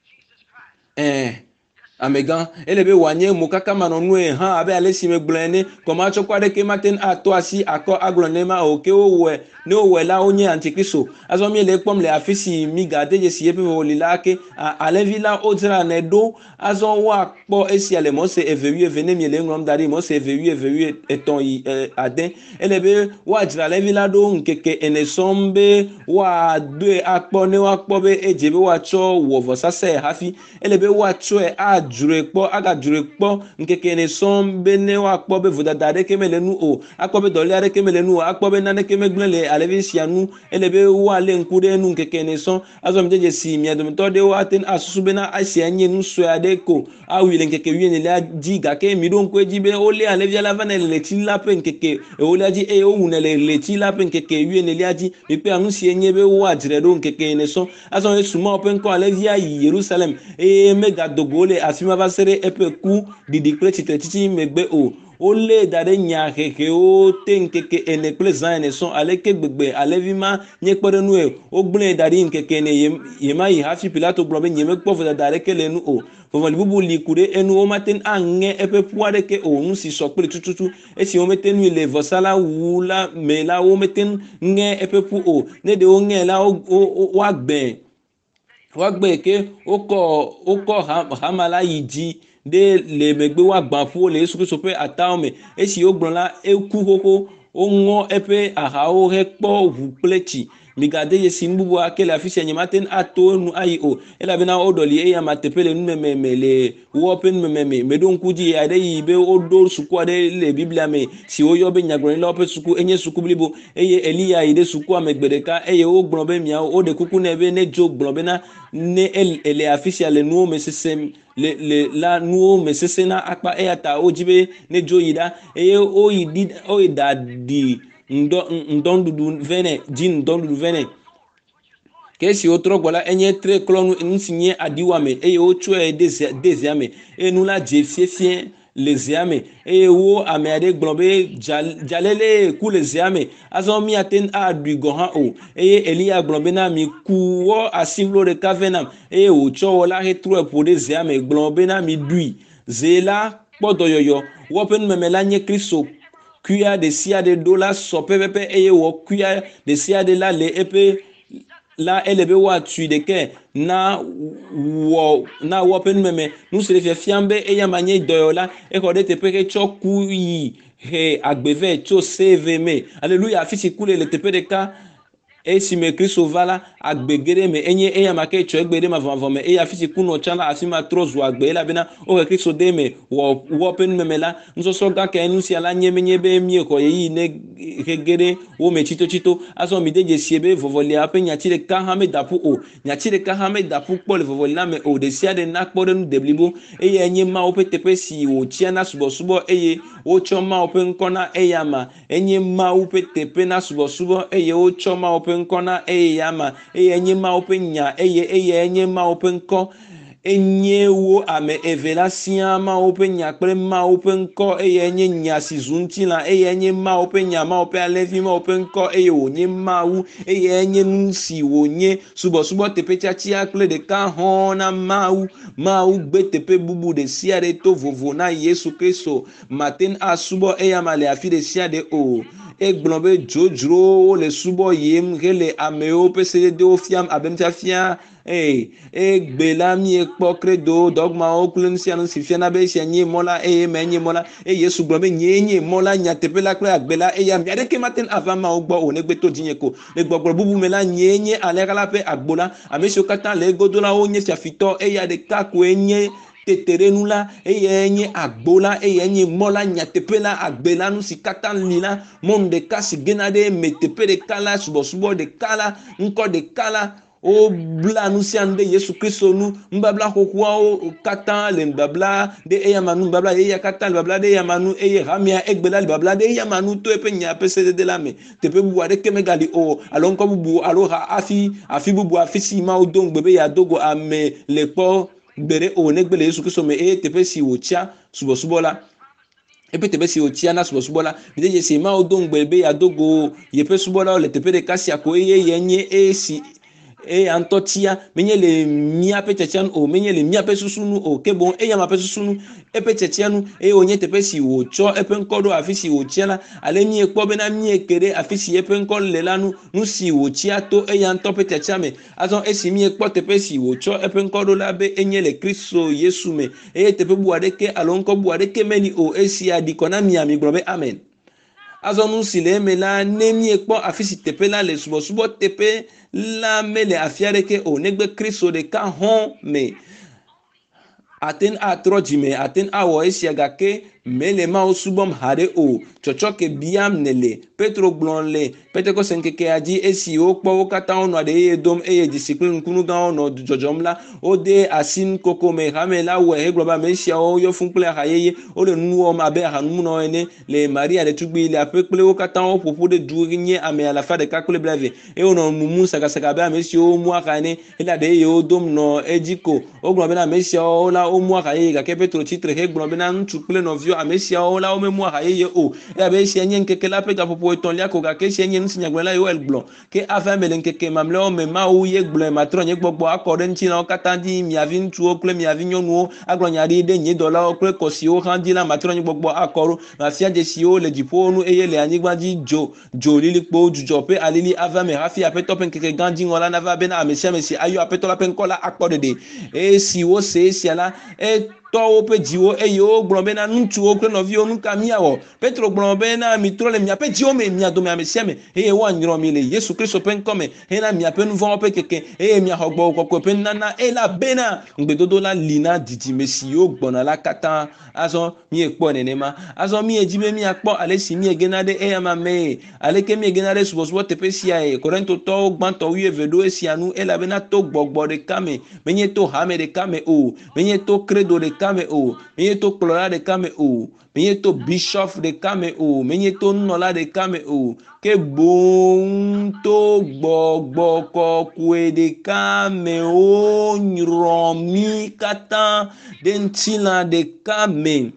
Eh. Amegã ele be wanye mokaka manɔnue hã abe ale si me gblɔ ene kɔma tsɔ kɔ aɖeke maten atɔ asi akɔ agblɔ ne ma o ke wowɔe ne wowɔe la wonye antikristo azɔ mi le kpɔm le afi si mi gade dze si eƒe wòli la ke alẽvi la wodzra ne ɖo azɔ woakpɔ esia le Mose eve wi eve ne mi le ŋlɔm da ɖi Mose eve wi eve wi etɔ̃ yi ade ele be woadzra alẽvi la ɖo ŋkeke ene sɔm be woadoe akpɔ ne woakpɔ be edze be woatsɔ wɔ vɔsasa hafi ele be woatsɔe a dzroe kpɔ aga dzroe kpɔ nkeke ne sɔm be ne woakpɔ be vodada aɖeke mele nu o akpɔ be dɔli aɖeke mele nu o akpɔ be naneke megblẽ le alẽvi sia nu ele be woalé ŋku ɖe nu nkeke ne sɔm azɔ mi dzedze si mia dometɔ ɖewo ate asusu bena esia nye nu sue aɖe ko awui le nkeke wuienelia dzi gake mi ɖo ŋku edzi be wolé alẽvia la va ne le leti la ƒe nkeke ewolia dzi eye wowune le leti la ƒe nkeke wuienelia dzi mi kpe anu sie nye be woadzre ɖo nkeke ne sɔm azɔ esu Mawu ƒe ŋkɔ alẽvia yi Yerusalem eye megadogo le afi ma va se ɖe eƒe ku ɖiɖi kple tsitre titi megbe o wolé da ɖe nya hehewo te nkeke ene kple zã ene sɔŋ aleke gbegbe alẽvi ma nye kpɔɖenue wogblẽ da ɖi nkeke ene yema yi hafi Pilato gblɔ be nyemekpɔ vodada aɖeke le nu o vɔvɔli bubu li ku ɖe enu womate aŋe eƒe ƒu aɖeke o nu si sɔ kple tututu esi womete nui le vɔsala wu la me la womete ŋe eƒe ƒu o ne ɖe woŋe la woagbẽ woagbẽ ke wokɔ wokɔ hama la yi dzi ɖe le megbe woagbã ƒuwo le Yesu Kristo ƒe atawo me esi wogblɔ la eku xoxo woŋɔ eƒe ahawo hekpɔ ʋu kple tsi migade ye si nububua ke le afi sia nyemate ato nu ayi o elabena woɖɔli eya ma teƒe le numeme me le wɔ ƒe numeme me meɖo ŋku dzi aɖe yi be woɖo suku aɖe le Biblia me si woyɔ be nyagblɔɖilawo ƒe suku enye suku blibo eye Eliya yi ɖe sukua me gbe ɖeka eye wogblɔ be miawo woɖe kuku nɛ be ne dzo gblɔ bena ne ele afi sia le nuwo me sesẽ le le la nuwo me sesẽ na akpa eya ta wodzi be ne dzo yi ɖa eye woyi ɖi woyi da ɖi ŋdɔ ŋdɔnuɖuɖu vɛ nɛ dzi ŋdɔnuɖuɖu vɛ nɛ ke esi wotrɔ gbɔ la enye tre klɔ nu si nye aɖiwame eye wotsɔe de zea me eye nu la dze fiefie le zea me eye wo ame aɖe gblɔ be dzalele ku le zea me azɔ miate aɖui gɔ hã o eye Eliya gblɔ bena mi ku wɔ asi vlo ɖeka vɛ nam eye wòtsɔ wɔ la hetrɔe ƒo ɖe zea me gblɔ bena mi ɖui ze la kpɔ dɔyɔyɔ wɔƒe numeme la nye Kristo kuia ɖe sia ɖe ɖo la sɔ pɛpɛpɛ eye wɔ kuia ɖe sia ɖe la le eƒe la ele be woatui ɖeke na wɔ na wɔƒe numeme nu si le fiafiam be eya ma nye dɔyɔla exɔ ɖe teƒe ke tsɔ ku yi he agbevɛ tso seve me aleluya afi si ku le le teƒe ɖeka esi me Kristo va la agbe geɖe me enye eya ma ke tsɔ egbe ɖe mavɔmavɔ me eye afi si ku nɔ tsã la afi ma trɔ zu agbe elabena wohe Kristo de me wɔ wɔƒe numeme la nusɔsɔ gake nu sia la nye menye be miexɔ yeyi ne he geɖe wo me tsitotsito azɔ mi de dzesie be vɔvɔlia ƒe nyatsi ɖeka hã meda ƒu o nyatsi ɖeka hã meda ƒu kpɔ le vɔvɔli la me o ɖe sia ɖe nakpɔ ɖe nu de blibo eye enye Mawu ƒe teƒe si wòtsia na subɔsubɔ eye wotsɔ Mawu ƒe ŋkɔ na eya ma enye Mawu ƒe teƒe na subɔsubɔ eye wotsɔ Mawu ƒe ŋkɔ na eya ma eye enye Mawu ƒe nya eye eye enye Mawu ƒe ŋkɔ enye wo ame eve la sia Mawu ƒe nya kple Mawu ƒe ŋkɔ eye enye nya si zu ŋutilã eye enye Mawu ƒe nya Mawu ƒe alẽvi Mawu ƒe ŋkɔ eye wònye Mawu eye enye nu si wònye subɔsubɔ teƒe tiatia kple ɖeka hɔ̃ na Mawu Mawu gbe teƒe bubu ɖe sia ɖe to vovo na Yesu Kristo mate asubɔ eya ma le afi ɖe sia ɖe o egblɔbe dzodzrowo le subɔ yim hele amewo ƒe sededewo fiam abe fiafia eye egbe la miekpɔ kredo dɔgmawo kple nu sia nu si fiana be esia nye mɔ la eye menye mɔ la eye Yesu gblɔ be nyee nye mɔ la nyateƒe la kple agbe la eye ame aɖeke mate ava mawo gbɔ o negbe to dzinye ko le gbɔgblɔ bubu me la nyee nye alẽha la ƒe agbo la ame siwo katã le egodo la wonye fiafitɔ eya ɖeka koe nye teterenu la eye nye agbo la eye nye mɔ la nyateƒe la agbe la nu si katã li la mɔnu ɖeka si gena ɖe me teƒe ɖeka la subɔsubɔ ɖeka la ŋkɔ ɖeka la o bla nu sia nu ɖe Yesu Kristo nu nubabla xoxoawo katã le nubabla ɖe eyama nu nubabla eya katã le babla ɖe eyama nu eye hamia egbe la le babla ɖe eyama nu to eƒe nya ƒe sedede la me teƒe bubu aɖeke megali o alo ŋkɔ bubu alo ha afi afi bubu afi si Mawu do ŋugbe be yeadogo ame le kpɔ gbe ɖe o negbe le Yesu Kristo me eye teƒe si wòtsia subɔsubɔ la epe teƒe si wòtsia na subɔsubɔ la mi de si Mawu do ŋugbe be yeadogo yeƒe subɔlawo le teƒe ɖeka sia ko eye yenye esi e ŋutɔ tia menye le míaƒe tsetsea nu o menye le míaƒe susu nu o ke boŋ eya ma ƒe susu nu eƒe tsetsea nu eye wònye teƒe si wòtsɔ eƒe ŋkɔ ɖo afi si wòtsia la ale miekpɔ bena mieke ɖe afi si eƒe ŋkɔ le la nu nu si wòtsia to eya ŋutɔ ƒe tsetsea me azɔ esi miekpɔ teƒe si wòtsɔ eƒe ŋkɔ ɖo la be enye le Kristo Yesu me eye teƒe bubu aɖeke alo ŋkɔ bubu aɖeke meli o esia ɖi kɔ na mia mi gblɔ be amen. Azɔ nu si le eme la ne miekpɔ afi si teƒe la le subɔsubɔ teƒe la mele afi aɖeke o negbe Kristo ɖeka hɔ̃ me aten atrɔ dzime aten awɔ esia gake mele Mawu subɔm haɖe o tsɔtsɔ ke biam nele Petro gblɔ le Pentekoste ŋkekea dzi esi wokpɔ wo katã wonɔ ɖe eye dom eye dzisi kple nukunu gãwo nɔ dzɔdzɔm la wode asi nukoko me hame la wɔe hegblɔ be ame siawo yɔ fũu kple ahayeye wole nu wɔm abe ahanumunɔwo ene le Maria ɖetugbi le aƒe kple wo katã woƒoƒu ɖe du nye ame alafa ɖeka kple blaeve eye wonɔ numu sakasaka abe ame siwo mu aha ene ela ɖe eye wodom nɔ edzi ko wogblɔ bena ame siawo la womu aha yeye gake Petro tsitre hegblɔ bena ŋutsu kple nɔviwo ame siawo la womemu aha yeye o eye abe esia nye ŋkeke la ƒe gaƒoƒo etɔ̃lia ko gake esia nye nu si nyagblɔla Yoel gblɔ ke ava me le ŋkeke mamlɛawo me Mawu ye gblɔe matrɔ nye gbɔgbɔ akɔ ɖe ŋutilãwo katã dzi miavi ŋutsuwo kple miavi nyɔnuwo agblɔ nya ɖi ɖe nye dɔlawo kple kɔsiwo hã dzi la matrɔ nye gbɔgbɔ akɔ ɖo mafia dzesiwo le dziƒowo nu eye le anyigba dzi dzo dzo lilikpo dzudzɔ ƒe alili ava me hafi aƒetɔ ƒe ŋkeke gã dziŋɔ la nava bena ame sia ame si ayɔ aƒetɔ la ƒe ŋkɔ la akpɔ ɖeɖe esi wose esia la e tɔwo ƒe dziwo eye wogblɔ bena ŋutsuwo kple nɔviwo nu ka miawɔ Petro gblɔ bena mitrɔ le miaƒe dziwo me mia dome ame sia me eye woanyrɔ mi le Yesu Kristo ƒe ŋkɔ me hena miaƒe nu vɔ̃wo ƒe keke eye miaxɔ gbɔwò kɔkɔe ƒe nunana elabena ŋugbedodo la li na didime siwo gbɔna la katã azɔ miekpɔ nenema azɔ miedzi be miakpɔ ale si miegena ɖe eyama mee aleke miegena ɖe subɔsubɔ teƒe siae Korintotɔwo gbãtɔ wuieve ɖo esia nu elabena to gbɔgbɔ ɖeka me menye to hame ɖeka me o menye to kredo ɖeka me o menye to kplɔla ɖeka me o menye to bishɔf ɖeka me o menye to nunɔla ɖeka me o ke boŋ to gbɔgbɔ kɔkɔe ɖeka me wonyrɔ mi katã ɖe ŋutilã ɖeka me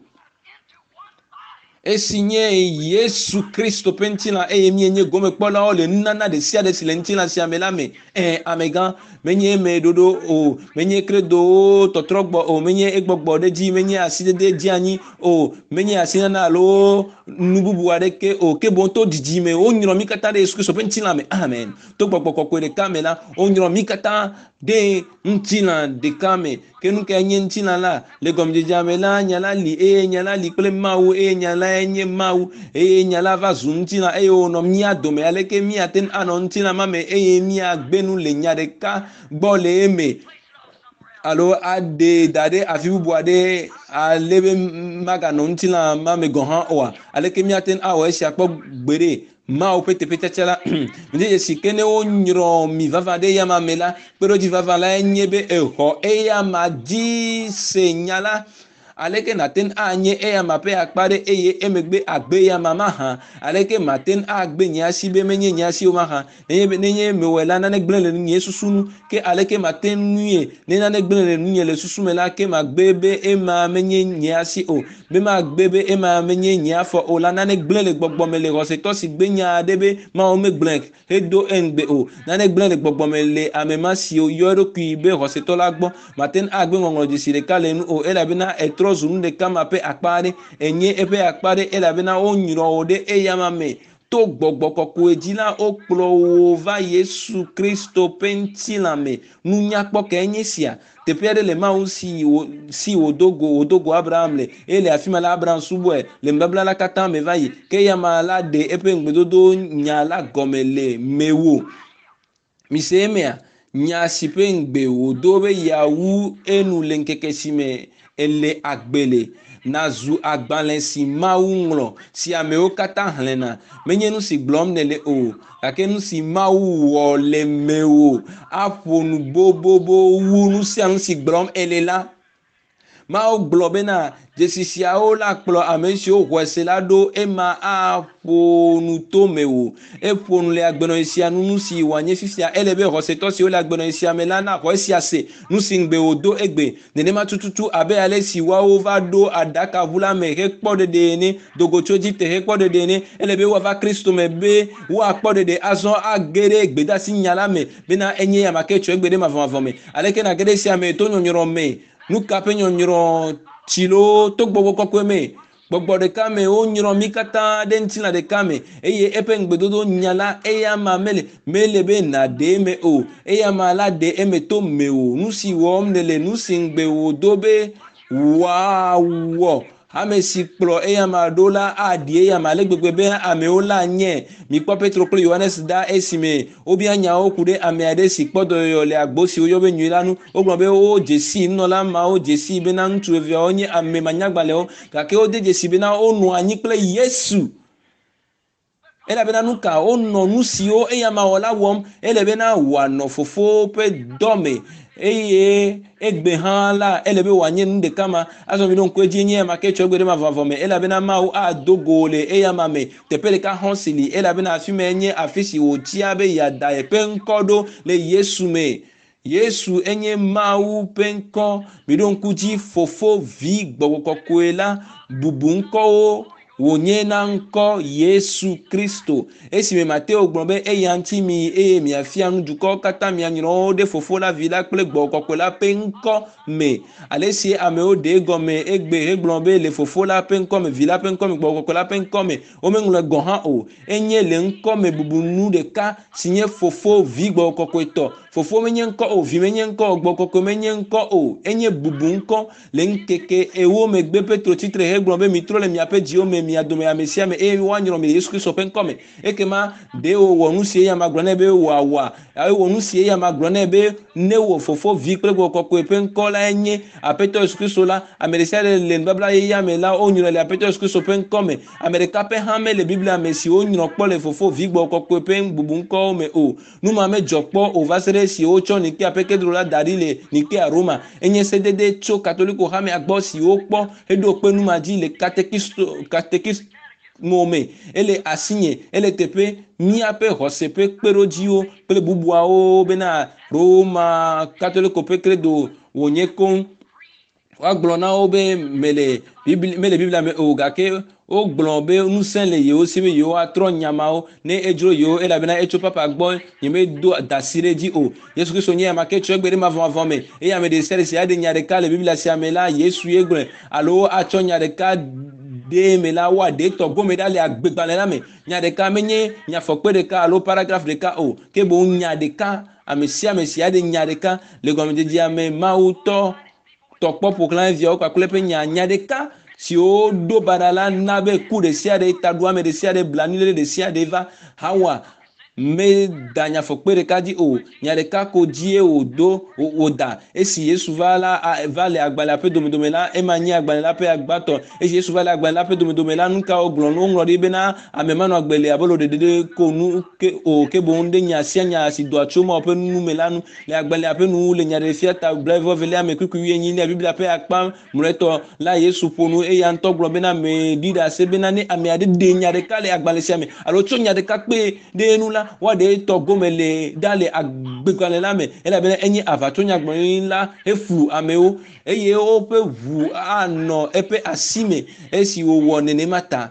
esi nye Yesu Kristo ƒe ŋutilã eye mienye gomekpɔlawo le nunana ɖe sia ɖe si le ŋutilã sia me la me eh amegã menye eme ɖoɖo o menye kredowo tɔtrɔ gbɔ o menye egbɔgbɔ ɖe dzi menye asidede dzi anyi o menye asinana alo nu bubu aɖeke o ke boŋ to didime wonyrɔ mi katã ɖe Yesu Kristo ƒe ŋutilã me amen to gbɔgbɔ kɔkɔe ɖeka me la wonyrɔ mi katã ɖe ŋutilã ɖeka me ke nu ke nye ŋutilã la le gɔmedzedzea me la nya la li eye nya la li kple Mawu eye nya la nye Mawu eye nya la va zu ŋutilã eye wònɔ mía dome aleke míate ŋu anɔ ŋutilã ma me eye míagbe nu le nya ɖeka gbɔ le eme alo aɖe da ɖe afi bubu aɖe ale be maganɔ ŋutilã ma me gɔ hã oa aleke míate ŋu awɔ esia kpɔ gbeɖe Mawu ƒe teƒe tsatsa la mede si ke ne wonyrɔ mi vava ɖe eyama me la kpeɖodzi vava la nye be exɔ eyama dzi se nya la aleke naten anye eyama ƒe akpa ɖe eye emegbe agbe eyama ma hã aleke maten agbe nye asi be menye nye asiwo ma hã nenye nenye mewɔe la nane gblẽ le nye susu nu ke aleke maten nue ne nane gblẽ le nunye le susu me la ke magbe be ema menye nye asi o be magbe be ema menye nye afɔ o la nane gblẽ le gbɔgbɔ me le xɔsetɔ si gbe nya ɖe be Mawu megblẽ hedo eŋugbe o nane gblẽ le gbɔgbɔ me le ame ma siwo yɔ eɖokui be xɔsetɔ la gbɔ maten agbe ŋɔŋlɔ dzesi ɖeka le nu o elabena etrɔ zu nu ɖeka ma ƒe akpa ɖe enye eƒe akpa ɖe elabena wonyrɔ wo ɖe eyama me to gbogbo koko ejila okplo va Yesu Kristo pentilame nunya kpoke enyesia te pere le ma si si odogo odogo Abraham le ele afima la Abraham subwe le mbabla la kata me vayi ke ya mala de epe ngbedodo nyala gomele mewo misemea nya sipe ngbe odobe yawu enu lenkeke sime ele agbele nazu agbalensi mawu nglo si ameo kata hlena menyenu si glom nele o kakenu si mawu wo le mewo aponu bobobo wunu si anu si glom elela ma o globe na jesisia o la kplo amesio hwesela do ema aponu tomewo eponu le agbeno isia nu si wanye fifia elebe hoseto si o la agbeno isia melana hwesia se nu si ngbe odo egbe nenema tututu abe ale si wa over do adaka vula me he kpode de ni dogocho jite he kpode de ni elebe wa va Kristo mebe wa kpode de azon agere egbe da si nyala me bena enye ya makecho egbe de mavavome aleke na gere sia me to nyonyoro me nu kape nyonyoro chilo to gbogbo kokwe me gbogbo de kame o nyoro mi kata de ntila de kame eye epe ngbedodo nyala eya ma mele mele be na de me o eya ma la de eme to me o nu si wo mnele nu si ngbe o dobe wa wo ame si kplo eya ma dola adi eya ma le gbegbe be ame o la nye mi kpo Petro kle Yohanes da esime obi anya o kude ame ade si kpodo yo le agbosi o yo be nyilanu o gbo be o jesi no la ma o jesi be na ntu evia onye ame manyagbale o kake o de jesi be na onu anyi kple Yesu ela be na nuka o no nusi o eya ma ola wom ele be na wa no fofo pe dome eye egbe han la elebe wanye nde kama aso mi don kweji nye ma ke chogbe de ma vavome ela be na ma o adogole eya ma me tepele ka honsili ela be na afime nye afisi o tia be ya da e penkodo le Yesu me Yesu enye ma u penko mi don kuji fofo vi gbogbo kokwela bubunko o wonye na nko Yesu Kristo esime Mateo gbonbe eyanti mi e mi afia njuko kata mi anyiro de fofo la villa kple gboko la penko me alesi ame o de gome egbe egbonbe le fofo la penko me villa penko me gboko la penko me o mengle gohan o enye le nko me bubunu de ka sinye fofo vi gboko to fofo menye nko o vi menye nko gboko menye nko o enye bubu nko le nkeke ewo me gbe Petro titre egbonbe mitro le mi apeji o me mi adome amesia me e wanyiro me Yesu Kristo penkome ekema de o wonu sie ya magrone be wa wa ai wonu sie ya magrone be ne wo fofo vi plego kokko penkola enye apeto Yesu Kristo la ameresia le babla ya me la onyiro le apeto Yesu Kristo penkome amerika pe ha me le biblia mesi onyiro po le fofo vi gbo kokko pen bubu nko me o nu ma me jopo o vasere si o cho ni ki apekedro la darile ni ki aroma enye sedede cho katoliko ha me agbo si o po edo pe nu ma ji le katekisto katekist mome ele asinye ele tepe mi ape hosepe perodio pele bubua o bena Roma katoliko pe credo wonyekon wa glona obe mele bibli mele biblia me o gake o glonbe nusen le yo sibe yo atro nyamao ne ejro yo ela bena echo papa gbo yeme do dasire di o Yesu Kristo nya ma ke chogbere ma von von me e ya me de sere si ade nya de ka le biblia si amela Yesu egre alo acho nya de ka de me la wa de to go me dale agbegbalẹ la me nya de ka menye nya fokpe de ka alo paragraphe de ka o ke bo nya de ka amesia mesia de nya de ka le go me di ame ma uto to popo klan via o kwa klepe nya nya de ka si o do badala nabe ku de sia de tadua me de sia de blanile de sia de va hawa me danya fokpere kadi o nyare ka ko die o do o da esi Yesu vala vale agbala pe domedome la e mani agbala la pe agbato esi Yesu vala agbala la pe domedome la nka o glon o ngro de na amemano agbele abolo de de ko nu ke o ke bo nde nya sia nya si do achoma pe nu melanu le agbale ape nu le nyare fiata blevo vele ame kuku yin ni biblia pe akpa mreto la Yesu ponu e ya nto glo be na me dida se be na ni ame ade de nyare ka le agbale sia me alo cho nyare ka pe de nu la wa de to gomele dale agbegale lame ela be enyi avatonya gbon la efu ameo eye o pe vu ano epe asime esi o wonene mata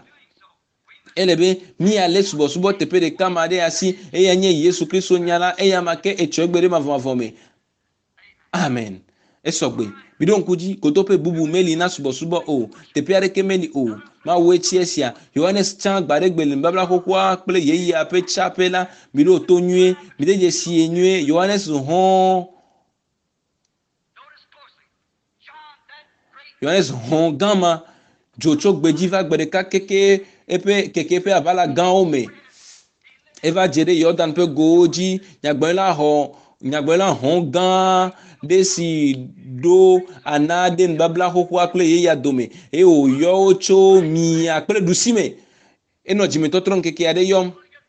elebe mi ale subo subo tepe de kamade asi eye nye Yesu Kristo nyala eya make echogbere mavomavome amen esogbe bidon kuji kotope bubu meli na subo subo o tepiare ke meli o ma we tiesia Yohanes chan gbare gbele mbabla kokwa ple yeyi ape chapela bido to nue bide je si nue Yohanes hon Yohanes hon gama jocho gbejiva gbere ka keke epe keke pe avala gan ome eva jere Jordan pe goji nyagbela ho nyagbela hon gan desi do anade mbabla hoko akle ye ya dome e o yo cho mi akle dusime eno jime totron keke ade yom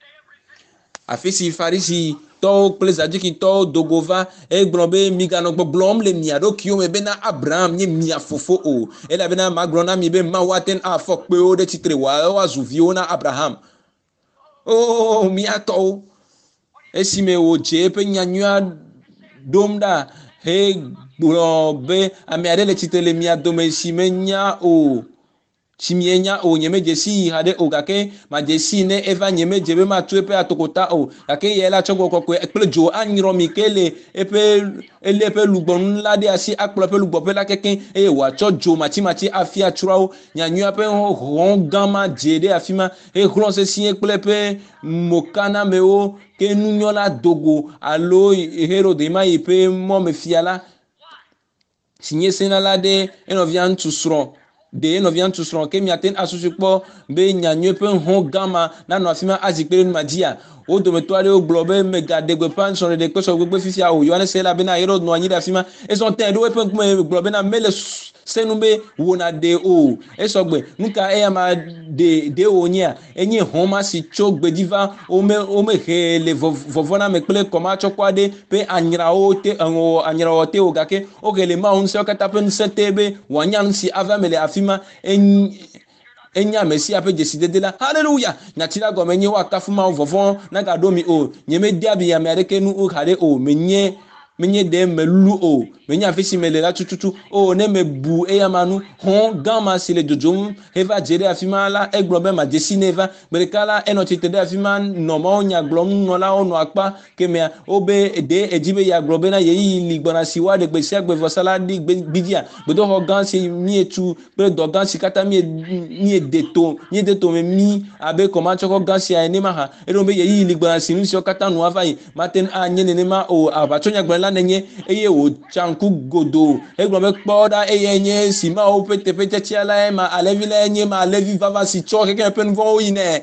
afisi farisi to plezadi ki to dogova e gbrobe mi gano gblom le mi ado kiyo me bena Abraham ni mi afofo o e la bena magrona mi be ma waten afok pe o de titre wa wa zuvio na Abraham oh mi ato esime o je pe nyanyua domda he gbrobe ame ade le titre le mi adome simenya o chimienya o nyeme jesi hade o gake ma jesi ne eva nyeme jebe ma tuepe atokota o gake yela chogo kokwe ekple jo aniro mikele epe ele pe lugbon lade asi akplo pe lugbo pe la keken e wa chojo machi machi afia churao nyanyu ape hon gama jede afima e glonse si ekple pe mokana meo ke nunyola dogo alo hero de ma ipe mo me fiala sinye senalade eno vian tusro de no vient tous ron ke mi aten asusupo be nyanyo pe hon gama na no afima azikpere madia o do metwale o globe mega de gbe pan son de koso gbe fifia o Yohane se la be na hero no anyi da afima e son ten do pe globe na mele senumbe wona de o e so gbe nka e ma de de o nya enye hon ma si cho gbe diva o me o me he le vovona me ple koma chokwade pe anyra o te o anyra o te o gake o ke le ma on se o katapen setebe wanyan si ava mele afima en enya mesi ape jeside de la hallelujah na tira go menye wa kafuma vovon na ga do mi o nyeme dia bi ya mereke nu o kare o menye menye de melu o menye afisi mele la tututu o ne me bu e ya manu hon gama sile jojom eva jere afima la eglobe ma jesine eva berekala enotite de afima no ma onya glom no la ono akpa kemia obe de ejibe ya globe na yeyi ligbona siwa de gbese agbe vosala di bidia gbedo ho gansi mi etu pe do gansi kata mi mi deto mi deto me mi abe koma choko gansi a enema ha erombe yeyi ligbona sinu si okata nu afai maten anye nenema o abachonya gbela nenye eye o chanku godo eglobe kpoda eye nye sima o pete pete chiala ma alevile nye ma alevi vava si cho keke pen vo ine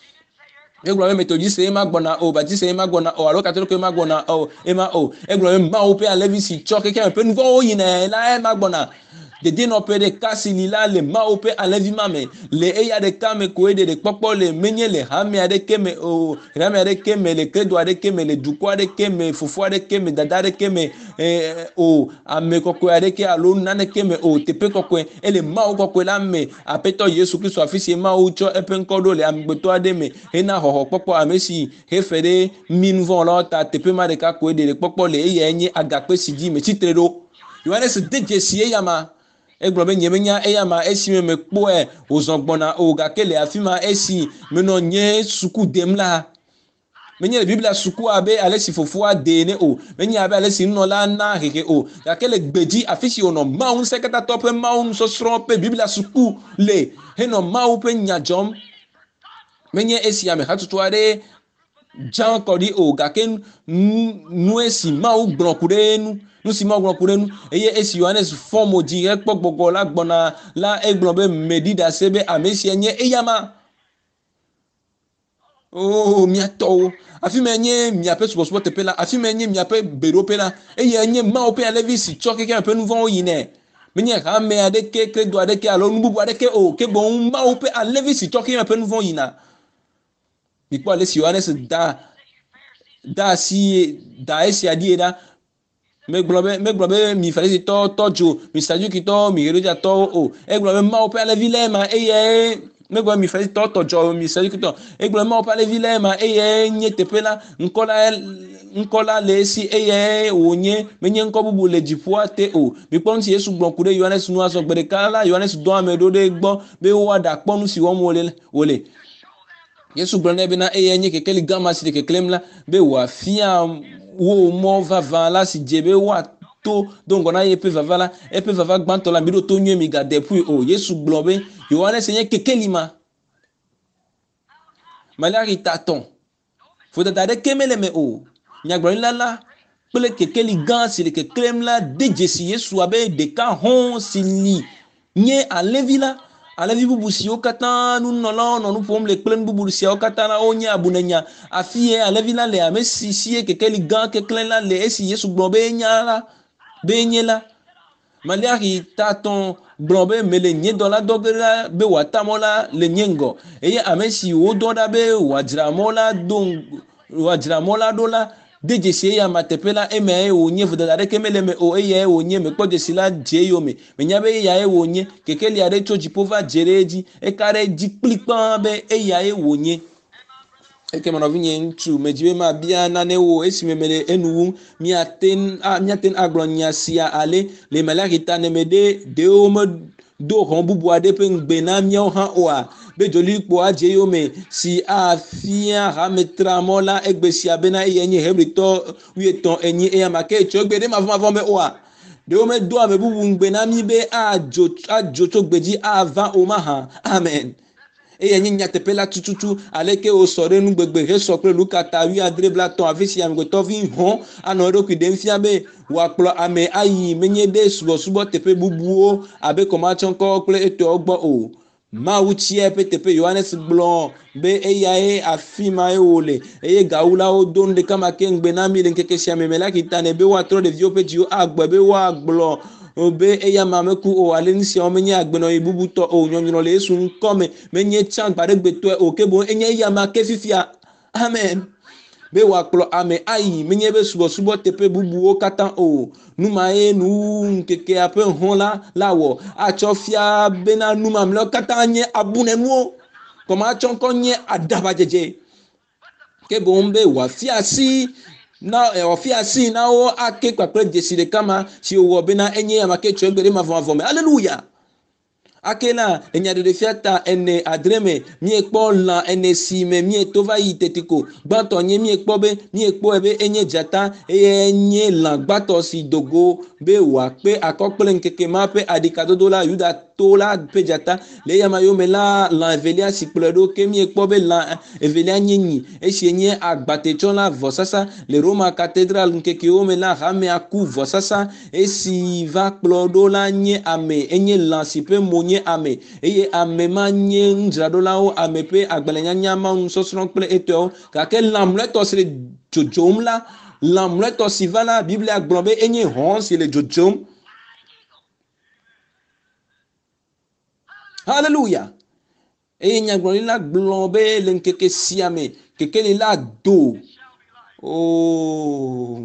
eglobe metoji se ma gbona o baji se ma gbona o aro katelo ke ma gbona o ema o eglobe ma o pe alevi si cho keke pen vo ine la ma gbona de dino pe de kasi lila le ma o pe alevi mame le eya de kame ko ede de popo le menye le hame ade keme o hame ade keme le credo ade keme le duko ade keme fufu ade keme dada ade keme eh, o ame kokwe ade ke alo nane keme o tepe kokwe ele ma o kokwe la me apeto Yesu Kristo afisi ma o cho epen kodo le amgbeto ade me ena hoho popo amesi he fere min von la ta tepe ma de ka ko ede de popo le eya enye agape siji me chitredo Yohanes de jesie yama eglobe nyemenya eyama esime me kpo e ozongbona o gakele afima esi meno nye suku demla menye biblia suku abe alesi fofua de ne o menye abe alesi nola na heke o gakele gbeji afisi ono maun sekata tope maun so srope biblia suku le heno mau pe nyajom menye esi ame hatutuare jan kodi o gaken nu esi mau gbronkurenu nu si mau gbronkurenu eye esi Yohanes formo di ekpogbogo la gbona la egblombe medida sebe amesi enye eyama oh miato afi menye miape subosubo tepela afi menye miape beropela eye enye mau pe alevisi choke ke pe nuvon yine menye ha me adeke credo adeke alo nubu adeke o ke bon mau pe alevisi choke ke pe nuvon yina bikpo alesi Yohanes da da si da esi adieda me globe me globe mi farisi to tojo mi saju ki to mi heroja to o e globe ma o pe ale vilema eye me globe mi farisi to tojo mi saju ki to e globe ma o pe ale vilema eye nye tepela nkola nkola lesi eye onye menye nkobubu le jipua te o bi pon si Yesu gbonkude Yohanes nu aso gbere kala Yohanes don amedo de gbo be wa da ponu si wo mo le wole Yesu gbonne be na eye nye kekeli gama si de keklem la be wa fia wo mo vava la si jebe wa to donc on a epe vava la epe vava gbanto la mi do to nyu mi ga depuis o Yesu globe Yohane seigneur kekelima malari taton faut tade kemele me o nyagbo la la pele kekeli gan si le keklem la de Jesi Yesu abe de ka hon sili nye alevila alevi bubu si okata nu nolo no nu pom le klen bubu si okata na onya abunenya afie alevi la le amesi si kekeli gan keklen la le esi Yesu globe nya la be nyela maliari taton blombe mele nye dola dogera be watamola le nyengo eye amesi ododa be wajramola don wajramola dola deje se ya matepela eme o nye vuda dare kemele me o eye o nye me kpode sila jeyo me me nyabe ya e o nye kekeli are choji pova jereji e kare ji klikpan be e ya e o nye eke mana vinye ntu mejibe ma bia na ne wo esi memele enuwu mi aten a mi aten aglonya sia ale le malakita ne mede de o me do hon bubu ade pe ngbe na mi o han oa be joli po aje yo me si afia ha metra mola egbe si abena yenye hebrito wi eton enyi e ma ke cho gbe de ma fama fama oa de o me do ame bubu ngbe na mi be ajo ajo to gbeji ava o ma ha amen eye nyi nyatepela tututu aleke o sore nu gbegbe he so pe lukata wi adre blaton avisi am goto vi hon anoro ku dem fia be wa kplo ame ayi menye de subo subo tepe bubuo abe koma chonko kle eto ogbo o ma uchi epe tepe Yohanes blon be eya e afima e ole eye gaula o don de kama kengbe na mi le nkeke sia memela kitane be wa tro de viope ji o agbo be wa gblo obe eya mame ku o alenisi o menye agbeno ibubuto o nyonyro le esu nkome menye chan pare gbeto o kebo enye ya ma ke fifia amen be wa kplo ame ayi menye be subo subo tepe bubu o katan o numa e nu nkeke ape honla lawo achofia bena numa mlo katan nye abune nu koma chonko nye adaba jeje kebo mbe wa fiasi na e ofia si na o ake kwakre jesire kama si owo bena enye ya make cho gbere ma fama fama hallelujah akela enya de fiata ene adreme mi ekpo la ene si me mi etova yitetiko gbato nye mi ekpo be mi ekpo ebe enye jata enye la gbato si dogo be wa pe akokple nkeke ma pe adikadodo la yuda tola pe jata le yama yo me la la evelia si pledo ke mi ekpo be la evelia nyenyi esi enye agbate chola vosasa le Roma cathédrale nkeke o me la hame aku vosasa esi va plodo la nye ame enye la si pe mo nye ame eye ame ma nye ndradola o ame pe agbelenya nyama nsosron kple eto ka ke lamle to sre jojom la lamle to sivala bible agbrobe enye hon si le jojom hallelujah eye nyagbron la gblobe le nkeke siame keke la do oh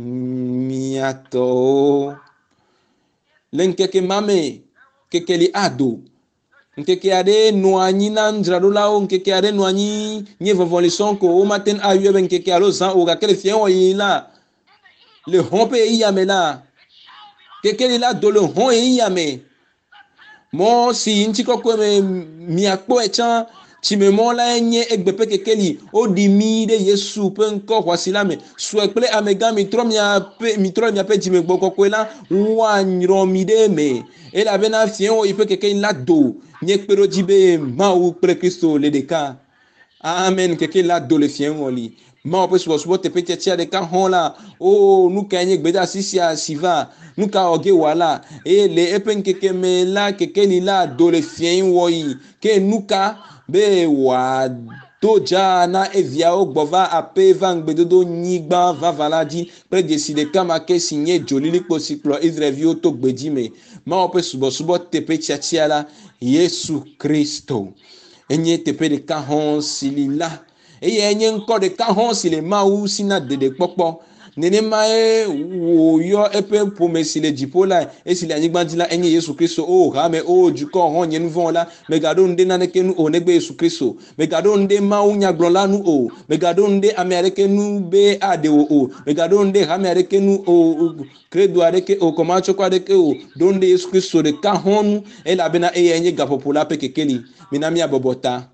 miato le nkeke mame kekeli ado nkeke ade noanyi na ndradola o nkeke ade noanyi nye vovoli sonko o maten ayebe nkeke alo zan o kakele fien o yila le hompe iyame la kekeli la do le hon iyame mo si nchiko ko me miakpo echan chimemo la enye egbepe kekeli o di mi de Yesu pe nko kwasila me so ekple amega mi tro mi ape mi tro mi ape jime gboko kwela wa nyro mi de me e la bena fien o ipe kekeli la do nye pero jibe ma u pre Kristo le deka amen kekeli la do le fien o li ma o pe so so te pe tia de ka hon la o nu ka nye gbeda sisia siva nu ka oge wala e le epe nkeke me la kekeli la do le fien wo yi ke nu ka be wa doja na evia o gbova ape van gbedodo nyigba vavalaji pre deside kama ke sinye jolili posiklo Israel to gbeji me ma o pe subo subo tepe chiachia la Yesu Kristo enye tepe de kahon silila eye enye nko de kahon sile mau sina dede popo nene mae wo yo epe promesi le jipola esile anyigbandila enye Yesu Kristo o ha me o juko hon yen von la megado nde naneke nu o negbe Yesu Kristo megado nde mau nyagbon la nu o megado nde amerike nu be ade o o megado nde ha amerike nu o credo areke o komacho kwa deke o donde Yesu Kristo de ka hon e la bena e enye gapopola pe kekeli minami abobota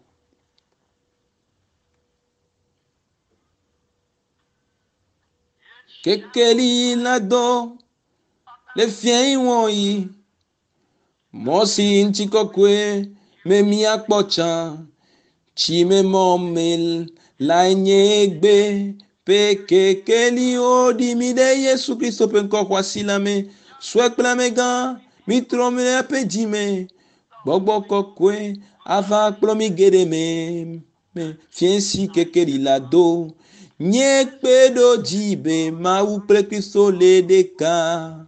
kekeli la do le fien wọ̀nyí mo si nchikokwe me mia kpọcha chime momil la nyegbe pe kekeli odi mi de Yesu Kristo pe nkọ kwasila me swekpla me gan mi tro me pe jime gbogbo kokwe ava kplo mi gede me me fien si kekeli la do nye kpedo jibe ma u pre Kristo le deka.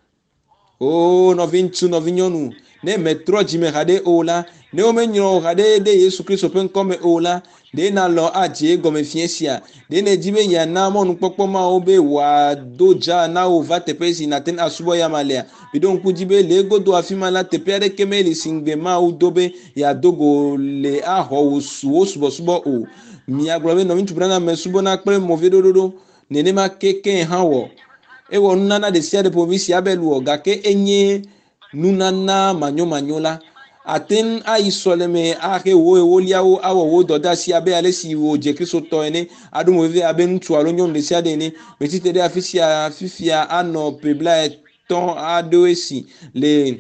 Oh, novintu novinyonu ne metro jime hade ola ne o menyo hade de Yesu Kristo pen come ola de na lo aje gome fiesia de ne jibe ya na mo nu popo ma obe wa doja na o va te pesi na ten asubo ya malea bidon ku jibe le godo afima la te pere kemeli singbe ma u dobe ya dogo le aho osu osubo subo o mi aglobe novintu brana mesubo na pre mo vedododo nene ma keke hawo ewo nunana de sia de province abelu gake enye nunana manyo manyola aten aisoleme ake wo ewoliawo awo wo doda si abe alesi wo je Kristo to ene adumo ve abe ntu alonyo de sia de ne metite de afisia fifia ano pebla ton adoesi le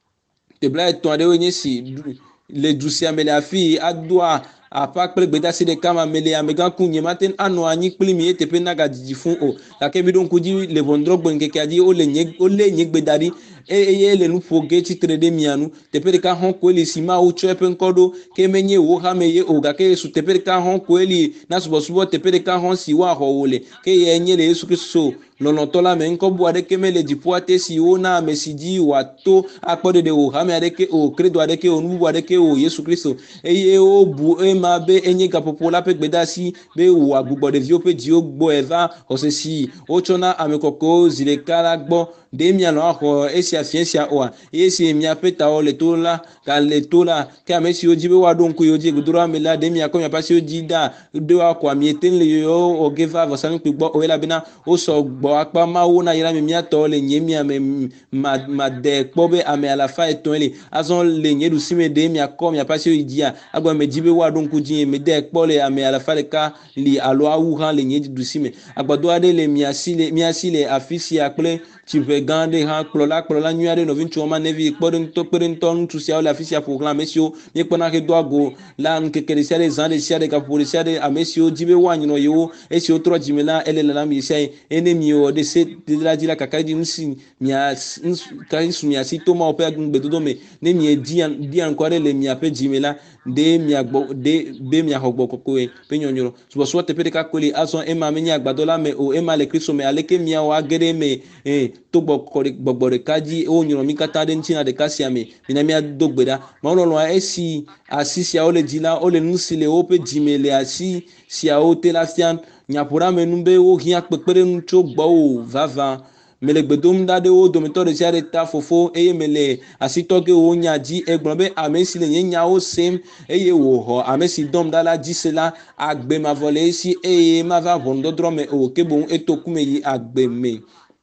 pebla ton adoesi le dusia mele afi adwa apa kple gbedasi de kama mele amega kunye maten ano anyi kpli mi etepe naga jiji fun o lake bi don kuji le vondrogbo nkeke adi o le nye o le nye gbedari eye le nu foge titre de mianu tepe ka hon ko eli sima o chepe nkodo ke menye wo ha meye o ga ke su tepe ka hon ko eli na subo subo tepe ka hon si wa ho wole ke ye nye le Yesu Kristo lono tola me nko bu ade ke mele dipoate si o na mesiji wato akpode de o ha me ade ke o credo ade ke o nu bu ade ke o Yesu Kristo eye o bu ma be enye gapopola pe gbedasi be wo agbugbo de vio pe di ogbo eva osesi o chona amekoko zile kala gbo de mi alo aho esi afiesia oa esi mi apeta o le tola ka le tola ke amesi oji be wa don ku oji gudura mela de mi akomi apasi oji da de wa kwa mi eten le yo o geva vosami pe gbo o ela bina o so gbo apa ma wo na yira mi mi ato le nye mi ame ma ma de gbo be ame ala fa eton ele azon le nye du sime de mi akomi apasi oji a agbo me jibe wa don ku ji me de gbo le ame ala fa le ka li alo awu han le nye du sime agbado ade le mi asile mi asile afisi akple chive gande ha kplola kplola nyuade no vinchu ma nevi kpodin to kpodin to ntu sia la fisia proclam mesio mi kpona ke doago la nkekere sia de zande sia de kapuri sia de amesio jibe wanyi no yo esio tro jimela ele la mi sia enemi o de se de la jila kakadi nsi mi a kai su mi asi to ma ope ngbedodo me ne mi dian dian kware le mi ape jimela de mi agbo de be mi ahogbo kokoe pe nyonyoro so so te pede ka kweli aso e ma me nya agbado la me o e ma le Kristo me aleke mi o agere me eh to gbogbo de kaji o nyoro mi kata de ntina de kasia me mina mi adogbeda ma ono lo esi asisi a ole jila ole nusile o pe jimele asi si a o te la fian nyapura me numbe o hia pepere nu cho gbo o vava mele gbedom dade o domitor de sia de ta fofo eye mele asito ke o nyaji egbon be amesi le nya o sem eye wo ho amesi dom dala jisela agbe ma vole si eye ma va bondo drome o ke bon etokume yi agbe me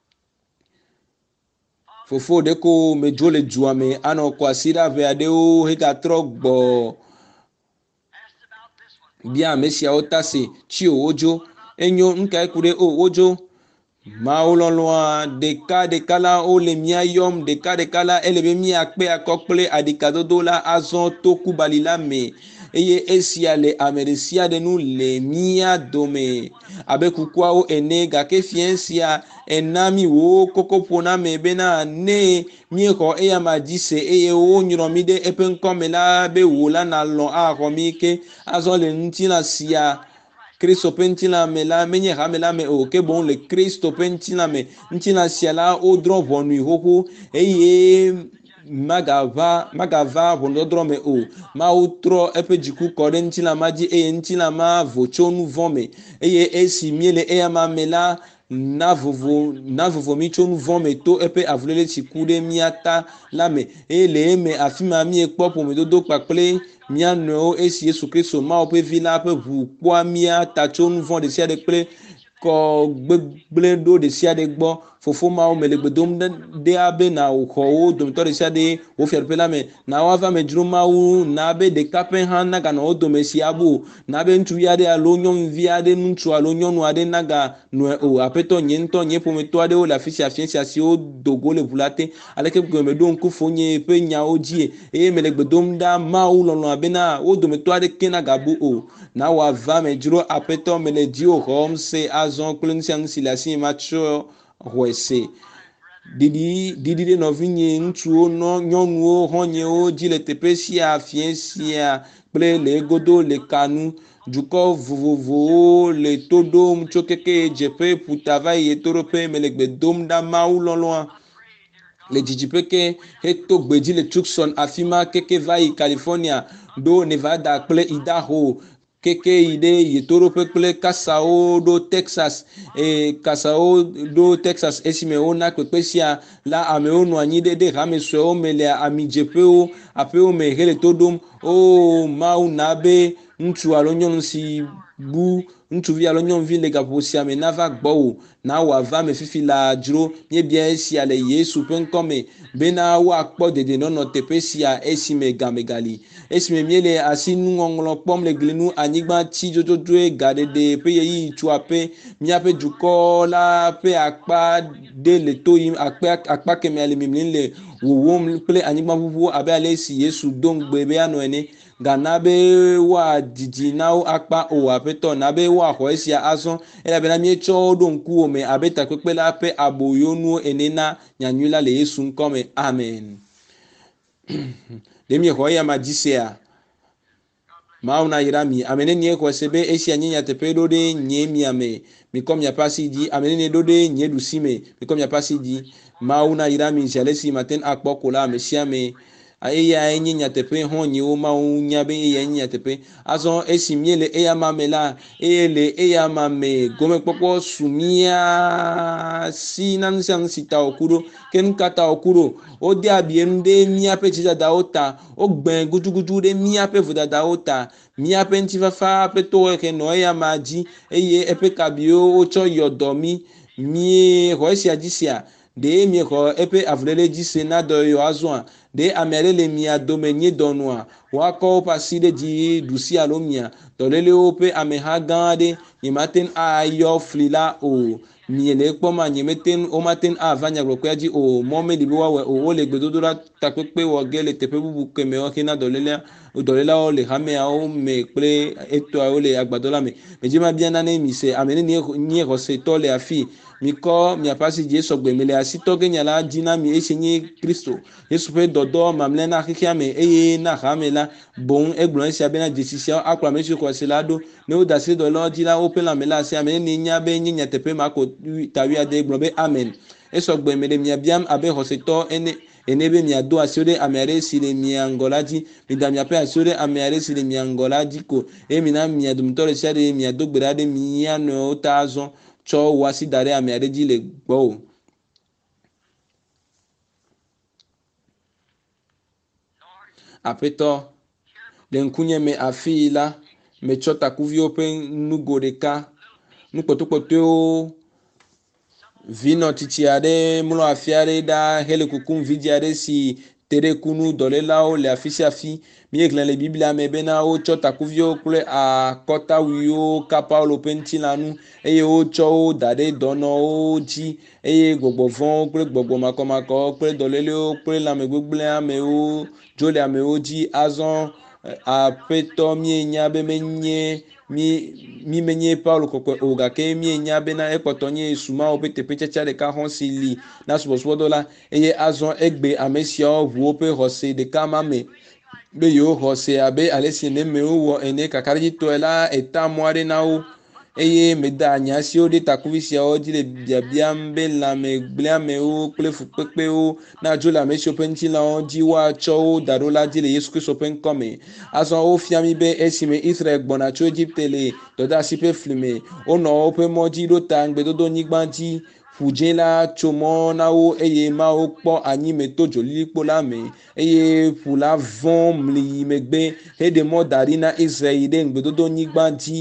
fofo de ko me jole juame ano kwa sira ve ade o he ka trogbo bia mesi a otase chi o ojo enyo nka ekure o ojo maololoa deka dekala o le mia yom deka dekala elebe mi akpe akokple adikadodo la azon toku balila me eye esia le ameresia de nu le mia dome abekukwa o ene gake fiensia enami wo kokopona me bena ne mi ko eya majise eye o nyromi de epenkomela be wola na lo a komike azon le ntina sia Kristo pentina me la menye hamela me o ke bon le Kristo pentina me ntina siala o dron vonu hoho eye magava magava vondodro me o ma utro epe jiku kore ntina maji eye ntina ma vochonu vome eye esi miele eya ma mela na vovo na vovo mi chonu vome to epe avulele chikude miata lame ele me afima mi ekpopo me dodo pakple mia no esi Yesu Kristo ma ope vila pe vu kwa mia tachonu von de sia de ple kɔ gbegble ɖo ɖe sia ɖe gbɔ fofo mawo me le gbe dom ɖe abe na xɔ wo dometɔ ɖe sia ɖe wo fiaɖuƒe la me na woava me dzro mawu na be ɖeka ƒe hã naganɔ wo dome si abo na be ŋutsuvi aɖe alo nyɔnuvi aɖe ŋutsu alo nyɔnu aɖe naga nɔe o aƒetɔ nye ŋutɔ nye ƒometɔ aɖewo le afi sia afi sia siwo dogo le ʋu la te aleke gbe me ɖo ŋku fo nye ƒe nyawo dzi eye me le gbe dom ɖa mawu lɔlɔ̃ bena wo dometɔ aɖeke nagabu o na wòava me dzro aƒetɔ me le dziwo xɔm se azɔ kple nu sia nu si le asi ma tsɔ xɔe se ɖiɖi ɖiɖi ɖe nɔvinye ŋutsuwo nɔ nyɔnuwo xɔnyewo dzi le teƒe sia fie sia kple le egodo le kanu dukɔ vovovowo le to ɖom tso keke dzeƒe ƒuta va yi ɣetoɖoƒe me le gbe dom ɖa mawu lɔlɔ̃a le dzidziƒe ke heto gbedzi le Tucson afi ma keke va yi California ɖo Nevada kple Idaho keke yi ɖe ɣetoɖoƒe kple kasawo ɖo Texas e kasawo ɖo Texas esime wona kpekpe sia la amewo nɔ anyi ɖe ɖe hame suewo me le amidzeƒewo aƒewo me hele to ɖom o mawu na be ŋutsu alo nyɔnu si bu ŋutsuvi alo nyɔnuvi le gaƒo sia me nava gbɔwò na wòava me fifi la dzro míebia esia le Yesu ƒe ŋkɔ me bena woakpɔ dedienɔnɔ teƒe sia esime game gali esime míele asi nuŋɔŋlɔ kpɔm le gli nu anyigba tsi dzodzoe gaɖeɖe ƒe ɣeyiɣi tso aƒe míaƒe dukɔ la ƒe akpa ɖe le to yim akpa akpa kemɛ le mimlim le wowom kple anyigba ʋuʋu abe ale si Yesu do ŋugbe be anɔ ene gana be woadidi na wo akpa o aƒetɔ na be woaxɔ esia azɔ elabena míetsɔ wo ɖo ŋkuwo me abe takpekpe la ƒe aboyonuwo ene na nyanyui la le Yesu ŋkɔ me amen. ɖe miexɔ eya ma dzi sea mawu na yra mi ame nenie xɔ se be esia nye nyateƒe ɖo ɖe nye mia me mikɔ miaƒe asi dzi ame nenie ɖo ɖe nye ɖusi me mikɔ miaƒe asi dzi mawu na yra mi zi ale si mate akpɔ ko la ame sia me eyae nye nyateƒe xɔnyewo mawu nya be eyae nye nyateƒe azɔ esi míele eya ma me la eye le eya ma me gomekpɔkpɔ su mía si na nu sia nu si ta wòku ɖo ke nu ka ta wòku ɖo wode abi enu ɖe míaƒe dzidadawo ta wogbẽ gudugudu ɖe míaƒe vodadawo ta míaƒe ŋutifafa ƒe tohehe nɔ eya ma dzi eye eƒe kabiwo wotsɔ yɔ dɔ mí míexɔ esia dzi sia ɖe miexɔ eƒe avuléle dzi se na dɔ yɔ azɔa ɖe ame aɖe le mia dome nye dɔnɔa woakɔ woƒe asi ɖe dzi ɖusi alo mia dɔlélewo ƒe ameha gã aɖe nyemate ayɔ fli la o miele kpɔma nyemete womate ava nyagblɔkpea dzi o mɔ meli be woawɔe o wole gbedodoɖa takpekpe wɔ ge le teƒe bubu keme wɔxe na dɔlélea dɔlélawo le hameawo me kple etɔawo le agbadɔ la me medze ma bia nane mi se ame nenie nye xɔsetɔ le afi mikɔ miaƒe asi dzi esɔgbe mele asitɔ ge nya la dzi na mi esi nye Kristo Yesu ƒe dɔdɔ mamlɛ na xexea me eye na hame la boŋ egblɔ esia bena dzesi siawo akplɔ ame siwo xɔ se la ɖo ne woda asi dɔléawo dzi la woƒe lãme la asi ame nenie nya be nye nyateƒe ma ko ta wuiade gblɔ be amen esɔgbe mele mia biam abe xɔsetɔ ene ene be miado asiwo ɖe ame aɖe si le mia ŋgɔ la dzi mida miaƒe asiwo ɖe ame aɖe si le mia ŋgɔ la dzi ko eye mina mia dometɔ ɖe sia ɖe miado gbe ɖa ɖe mia nɔewo ta azɔ tsɔ wò asi da ɖe ame aɖe dzi le gbɔwò. Aƒetɔ le ŋkunye me afi la metsɔ takuviwo ƒe nugo ɖeka nukpɔtɔkpɔtɔewo vinɔ tsitsi aɖe mlɔ afi aɖe ɖa hele kukum vidzi aɖe si te ɖe kunu dɔlélawo le afi sia afi míexlẽ le Biblia me bena wotsɔ takuviwo kple akɔtawuiwo kapawo le woƒe ŋutilãnu eye wotsɔ wo da ɖe dɔnɔwo dzi eye gbɔgbɔ vɔ̃wo kple gbɔgbɔ makɔmakɔwo kple dɔlélewo kple lãme gbegblẽ amewo dzo le amewo dzi azɔ aƒetɔ mienya be menye mi mi menye Paulo kɔkɔe o gake mienya bena ekpɔtɔ nye Yesu mawo ƒe teƒe tsatsa ɖeka xɔ si li na subɔsubɔdɔ la eye azɔ egbe ame siawo ʋu woƒe xɔse ɖeka ma me be yewo xɔ se abe ale si nemewo wɔ ene kakaɖedzitɔe la eta mɔ aɖe na wo eye meda nya siwo ɖe takuvi siawo dzi le biabiam be lãme gblẽamewo kple fukpekpewo nadzo le ame siwo ƒe ŋutilãwo dzi woatsɔ wo da ɖo la dzi le Yesu Kristo ƒe ŋkɔ me azɔ wofia mi be esime Israel gbɔna tso Egipte le dɔdeasi ƒe fli me wonɔ woƒe mɔ dzi ɖo ta ŋgbedodonyigba dzi ƒu dzĩ la tso mɔ na wo eye Mawu kpɔ anyi me to dzolilikpo la me eye ƒu la vɔ̃ mli yi megbe heɖe mɔ da ɖi na Israel yi ɖe ŋgbedodonyigba dzi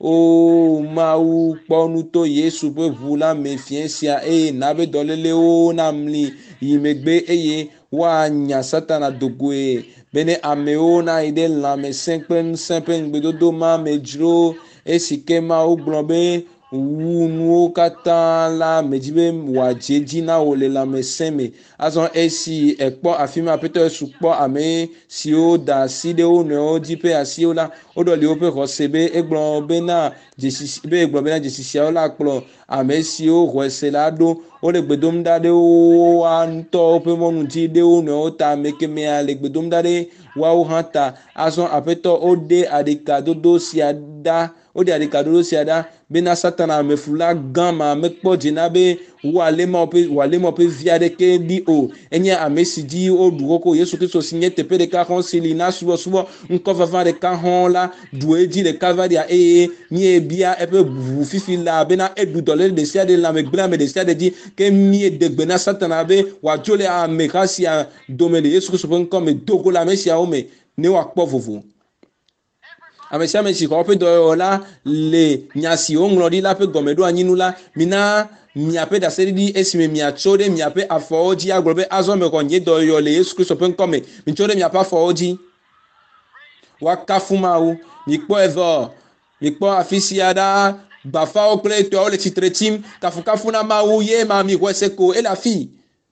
o mawu kpɔnu to Yesu ƒe ʋu la me fia sia eye na be dɔlélewo namli yi megbe eye woanya Satana dogoe bene amewo na yi ɖe lãmesẽ kple ŋusẽ ƒe ŋugbedodo ma me dzro esi ke Mawu gblɔ be wu nuwo katã la medzi be wòadze dzi na wò le lãmesẽ me. Azɔ esi ekpɔ afi ma aƒetɔ Yesu kpɔ ame siwo da asi ɖe wo nɔewo dzi ƒe asiwo la, woɖɔli woƒe xɔse be egblɔ bena dzesisi be egblɔ bena dzesisiawo la kplɔ ame siwo xɔe se la ɖo. Wole gbe dom ɖa ɖe woa ŋutɔ ƒe mɔnu dzi ɖe wo nɔewo ta, ame kemea le gbe dom ɖa ɖe woawo hã ta. Azɔ aƒetɔ woɖe aɖikadodo sia ɖa woɖe aɖikadodo sia ɖa bena Satana amefula gã ma mekpɔ dze na be wòalé Mawu ƒe wòalé Mawu ƒe vi aɖeke ɖi o. Enye ame si dzi woɖu koko Yesu Kristo si nye teƒe ɖeka xɔ si li na subɔsubɔ ŋkɔ vava ɖeka xɔ la ɖu edzi le Kalvaria eye míebia eƒe ʋu fifi la bena eɖu dɔléle ɖe sia ɖe lãme gblẽ ame ɖe sia ɖe dzi ke míeɖe gbe na Satana be wòadzo le ameha sia dome le Yesu Kristo ƒe ŋkɔ me dogo le ame siawo me ne wòakpɔ vovo. Ame sia ame si xɔ woƒe dɔyɔyɔ la le nya si woŋlɔ ɖi la ƒe gɔmeɖo anyinu la, mina miaƒe ɖaseɖiɖi esime miatso ɖe miaƒe afɔwo dzi agblɔ be azɔ mexɔ nye dɔyɔyɔ le Yesu Kristo ƒe ŋkɔ me, mitso ɖe miaƒe afɔwo dzi woakafu Mawu. Mikpɔe vɔ mikpɔ afi sia ɖa bafawo kple etɔwo le tsitre tsim kafukafu na Mawu ye ma mi xɔe se ko ele afi.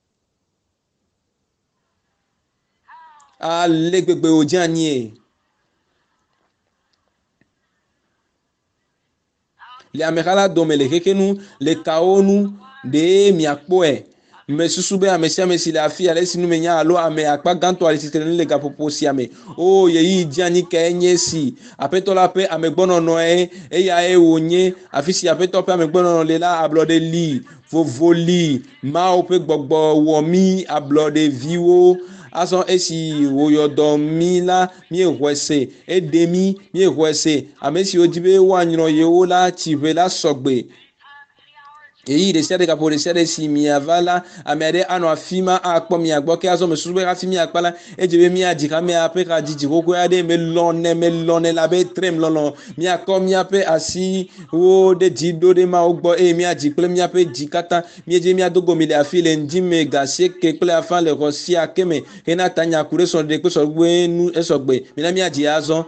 Ale gbegbe wòdze anyi. Le ameha la dome le xexenu le kawo nu ɖe miakpɔe. Mesusu be ame sia ame si le afi ale si nu menya alo ame akpa gãtɔ le tsitre nu le gaƒoƒo sia me. O yeyi dze anyi kae nye si aƒetɔ la ƒe amegbɔnɔnɔe eyae wònye. Afi si aƒetɔ ƒe amegbɔnɔnɔ le la ablɔɖe li vovo li Mawu ƒe gbɔgbɔ wɔ mí ablɔɖeviwo. Azɔ esi wòyɔ dɔ mí la míexɔe se eɖe mí míexɔe se ame siwo dzi be woanyrɔ yewo la tsiʋe la sɔgbe. Eyi ɖe sia ɖe gaƒo ɖe sia ɖe si miava la ame aɖe anɔ afi ma akpɔ mia gbɔ ke azɔ mesusu be hafi miakpa la edze be miadzi xamea ƒe hadzidzi xoxo aɖe melɔnɛ melɔnɛ la be trem lɔlɔ miakɔ miaƒe asiwo ɖe dzi ɖo ɖe Mawu gbɔ eye miadzi kple miaƒe dzi katã miedze miado gomi le afi le ŋdi me ga asieke kple afã le xɔ sia ke me hena ta nyaku ɖe sɔɖe kple sɔgbe nu esɔgbe mina miadzi azɔ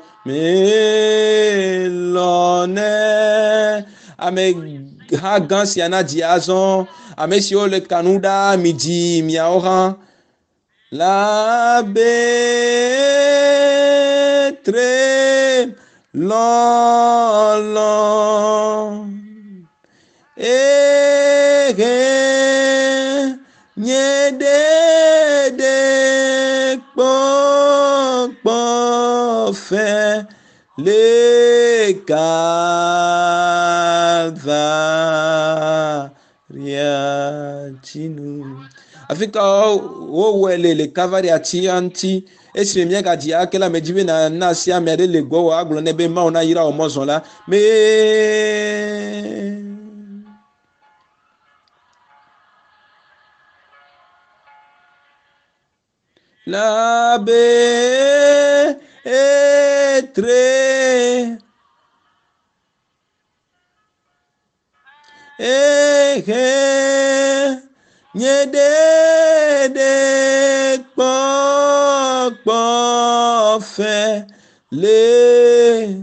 melɔnɛ ame ha gã sia na dzi azɔ ame siwo le kanu ɖa mi dzi miawo hã la be tre lɔlɔ ehe nye ɖeɖe kpɔkpɔ fɛ le Kalvaria tinu. Afi ka wowɔe le le Kalvaria tsi ŋuti esime míagadzi ake la medzi be na na asi ame aɖe le gbɔ wɔ agblɔ nɛ be Mawu na yra wò mɔzɔ la me la be etre ehe nye ɖeɖe kpɔkpɔ fɛ le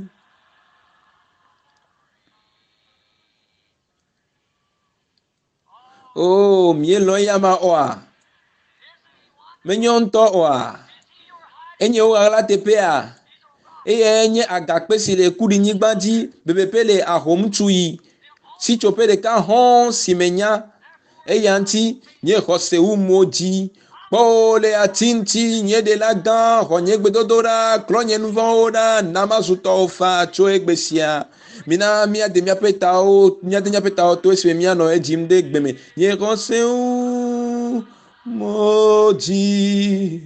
o mielɔ ya ma oa menyo ŋutɔ oa enye wo ɣla teƒea eye nye agakpe si le kuɖinyigba dzi bebeƒe le ahom tui sitsoƒe ɖeka hɔ̃ si menya eya ŋuti nye xɔse wu mo dzi kpɔ le ati ŋuti nye ɖela gã xɔ nye gbedodo ɖa klɔ nye nu vɔ̃wo ɖa na mazu tɔwo fa tso egbe sia mina míade míaƒe tawo míade míaƒe tawo to esime míanɔ edzim ɖe gbe me nye xɔse wu mo dzi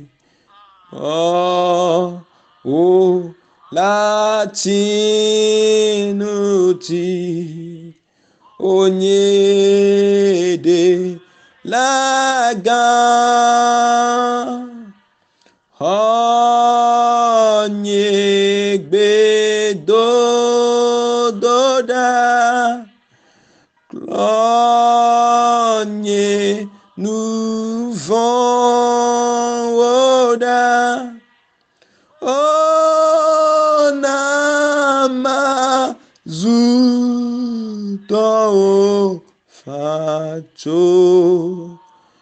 ɔ o la ti ŋuti onye de la gã xɔ nye gbedodo onye nuvon woda onama zuto facho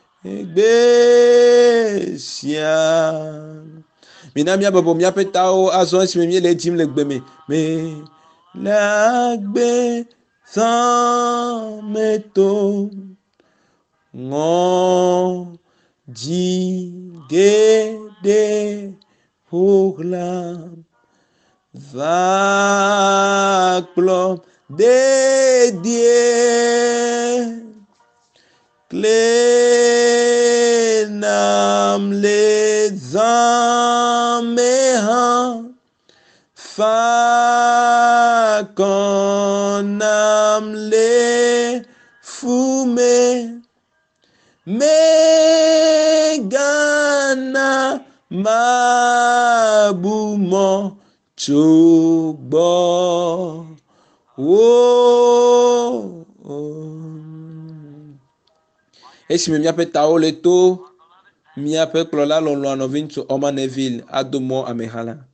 egbesia mina mia bobo mia petao azon si mi le dim le gbeme me la gbe san meto ngo jigede pour la vaclom dédié clénam les améhans faconam les fumées Megana mabumo chugbo wo esi me miape taole to miape klola lonlo anovin to Oma Neville adomo amehala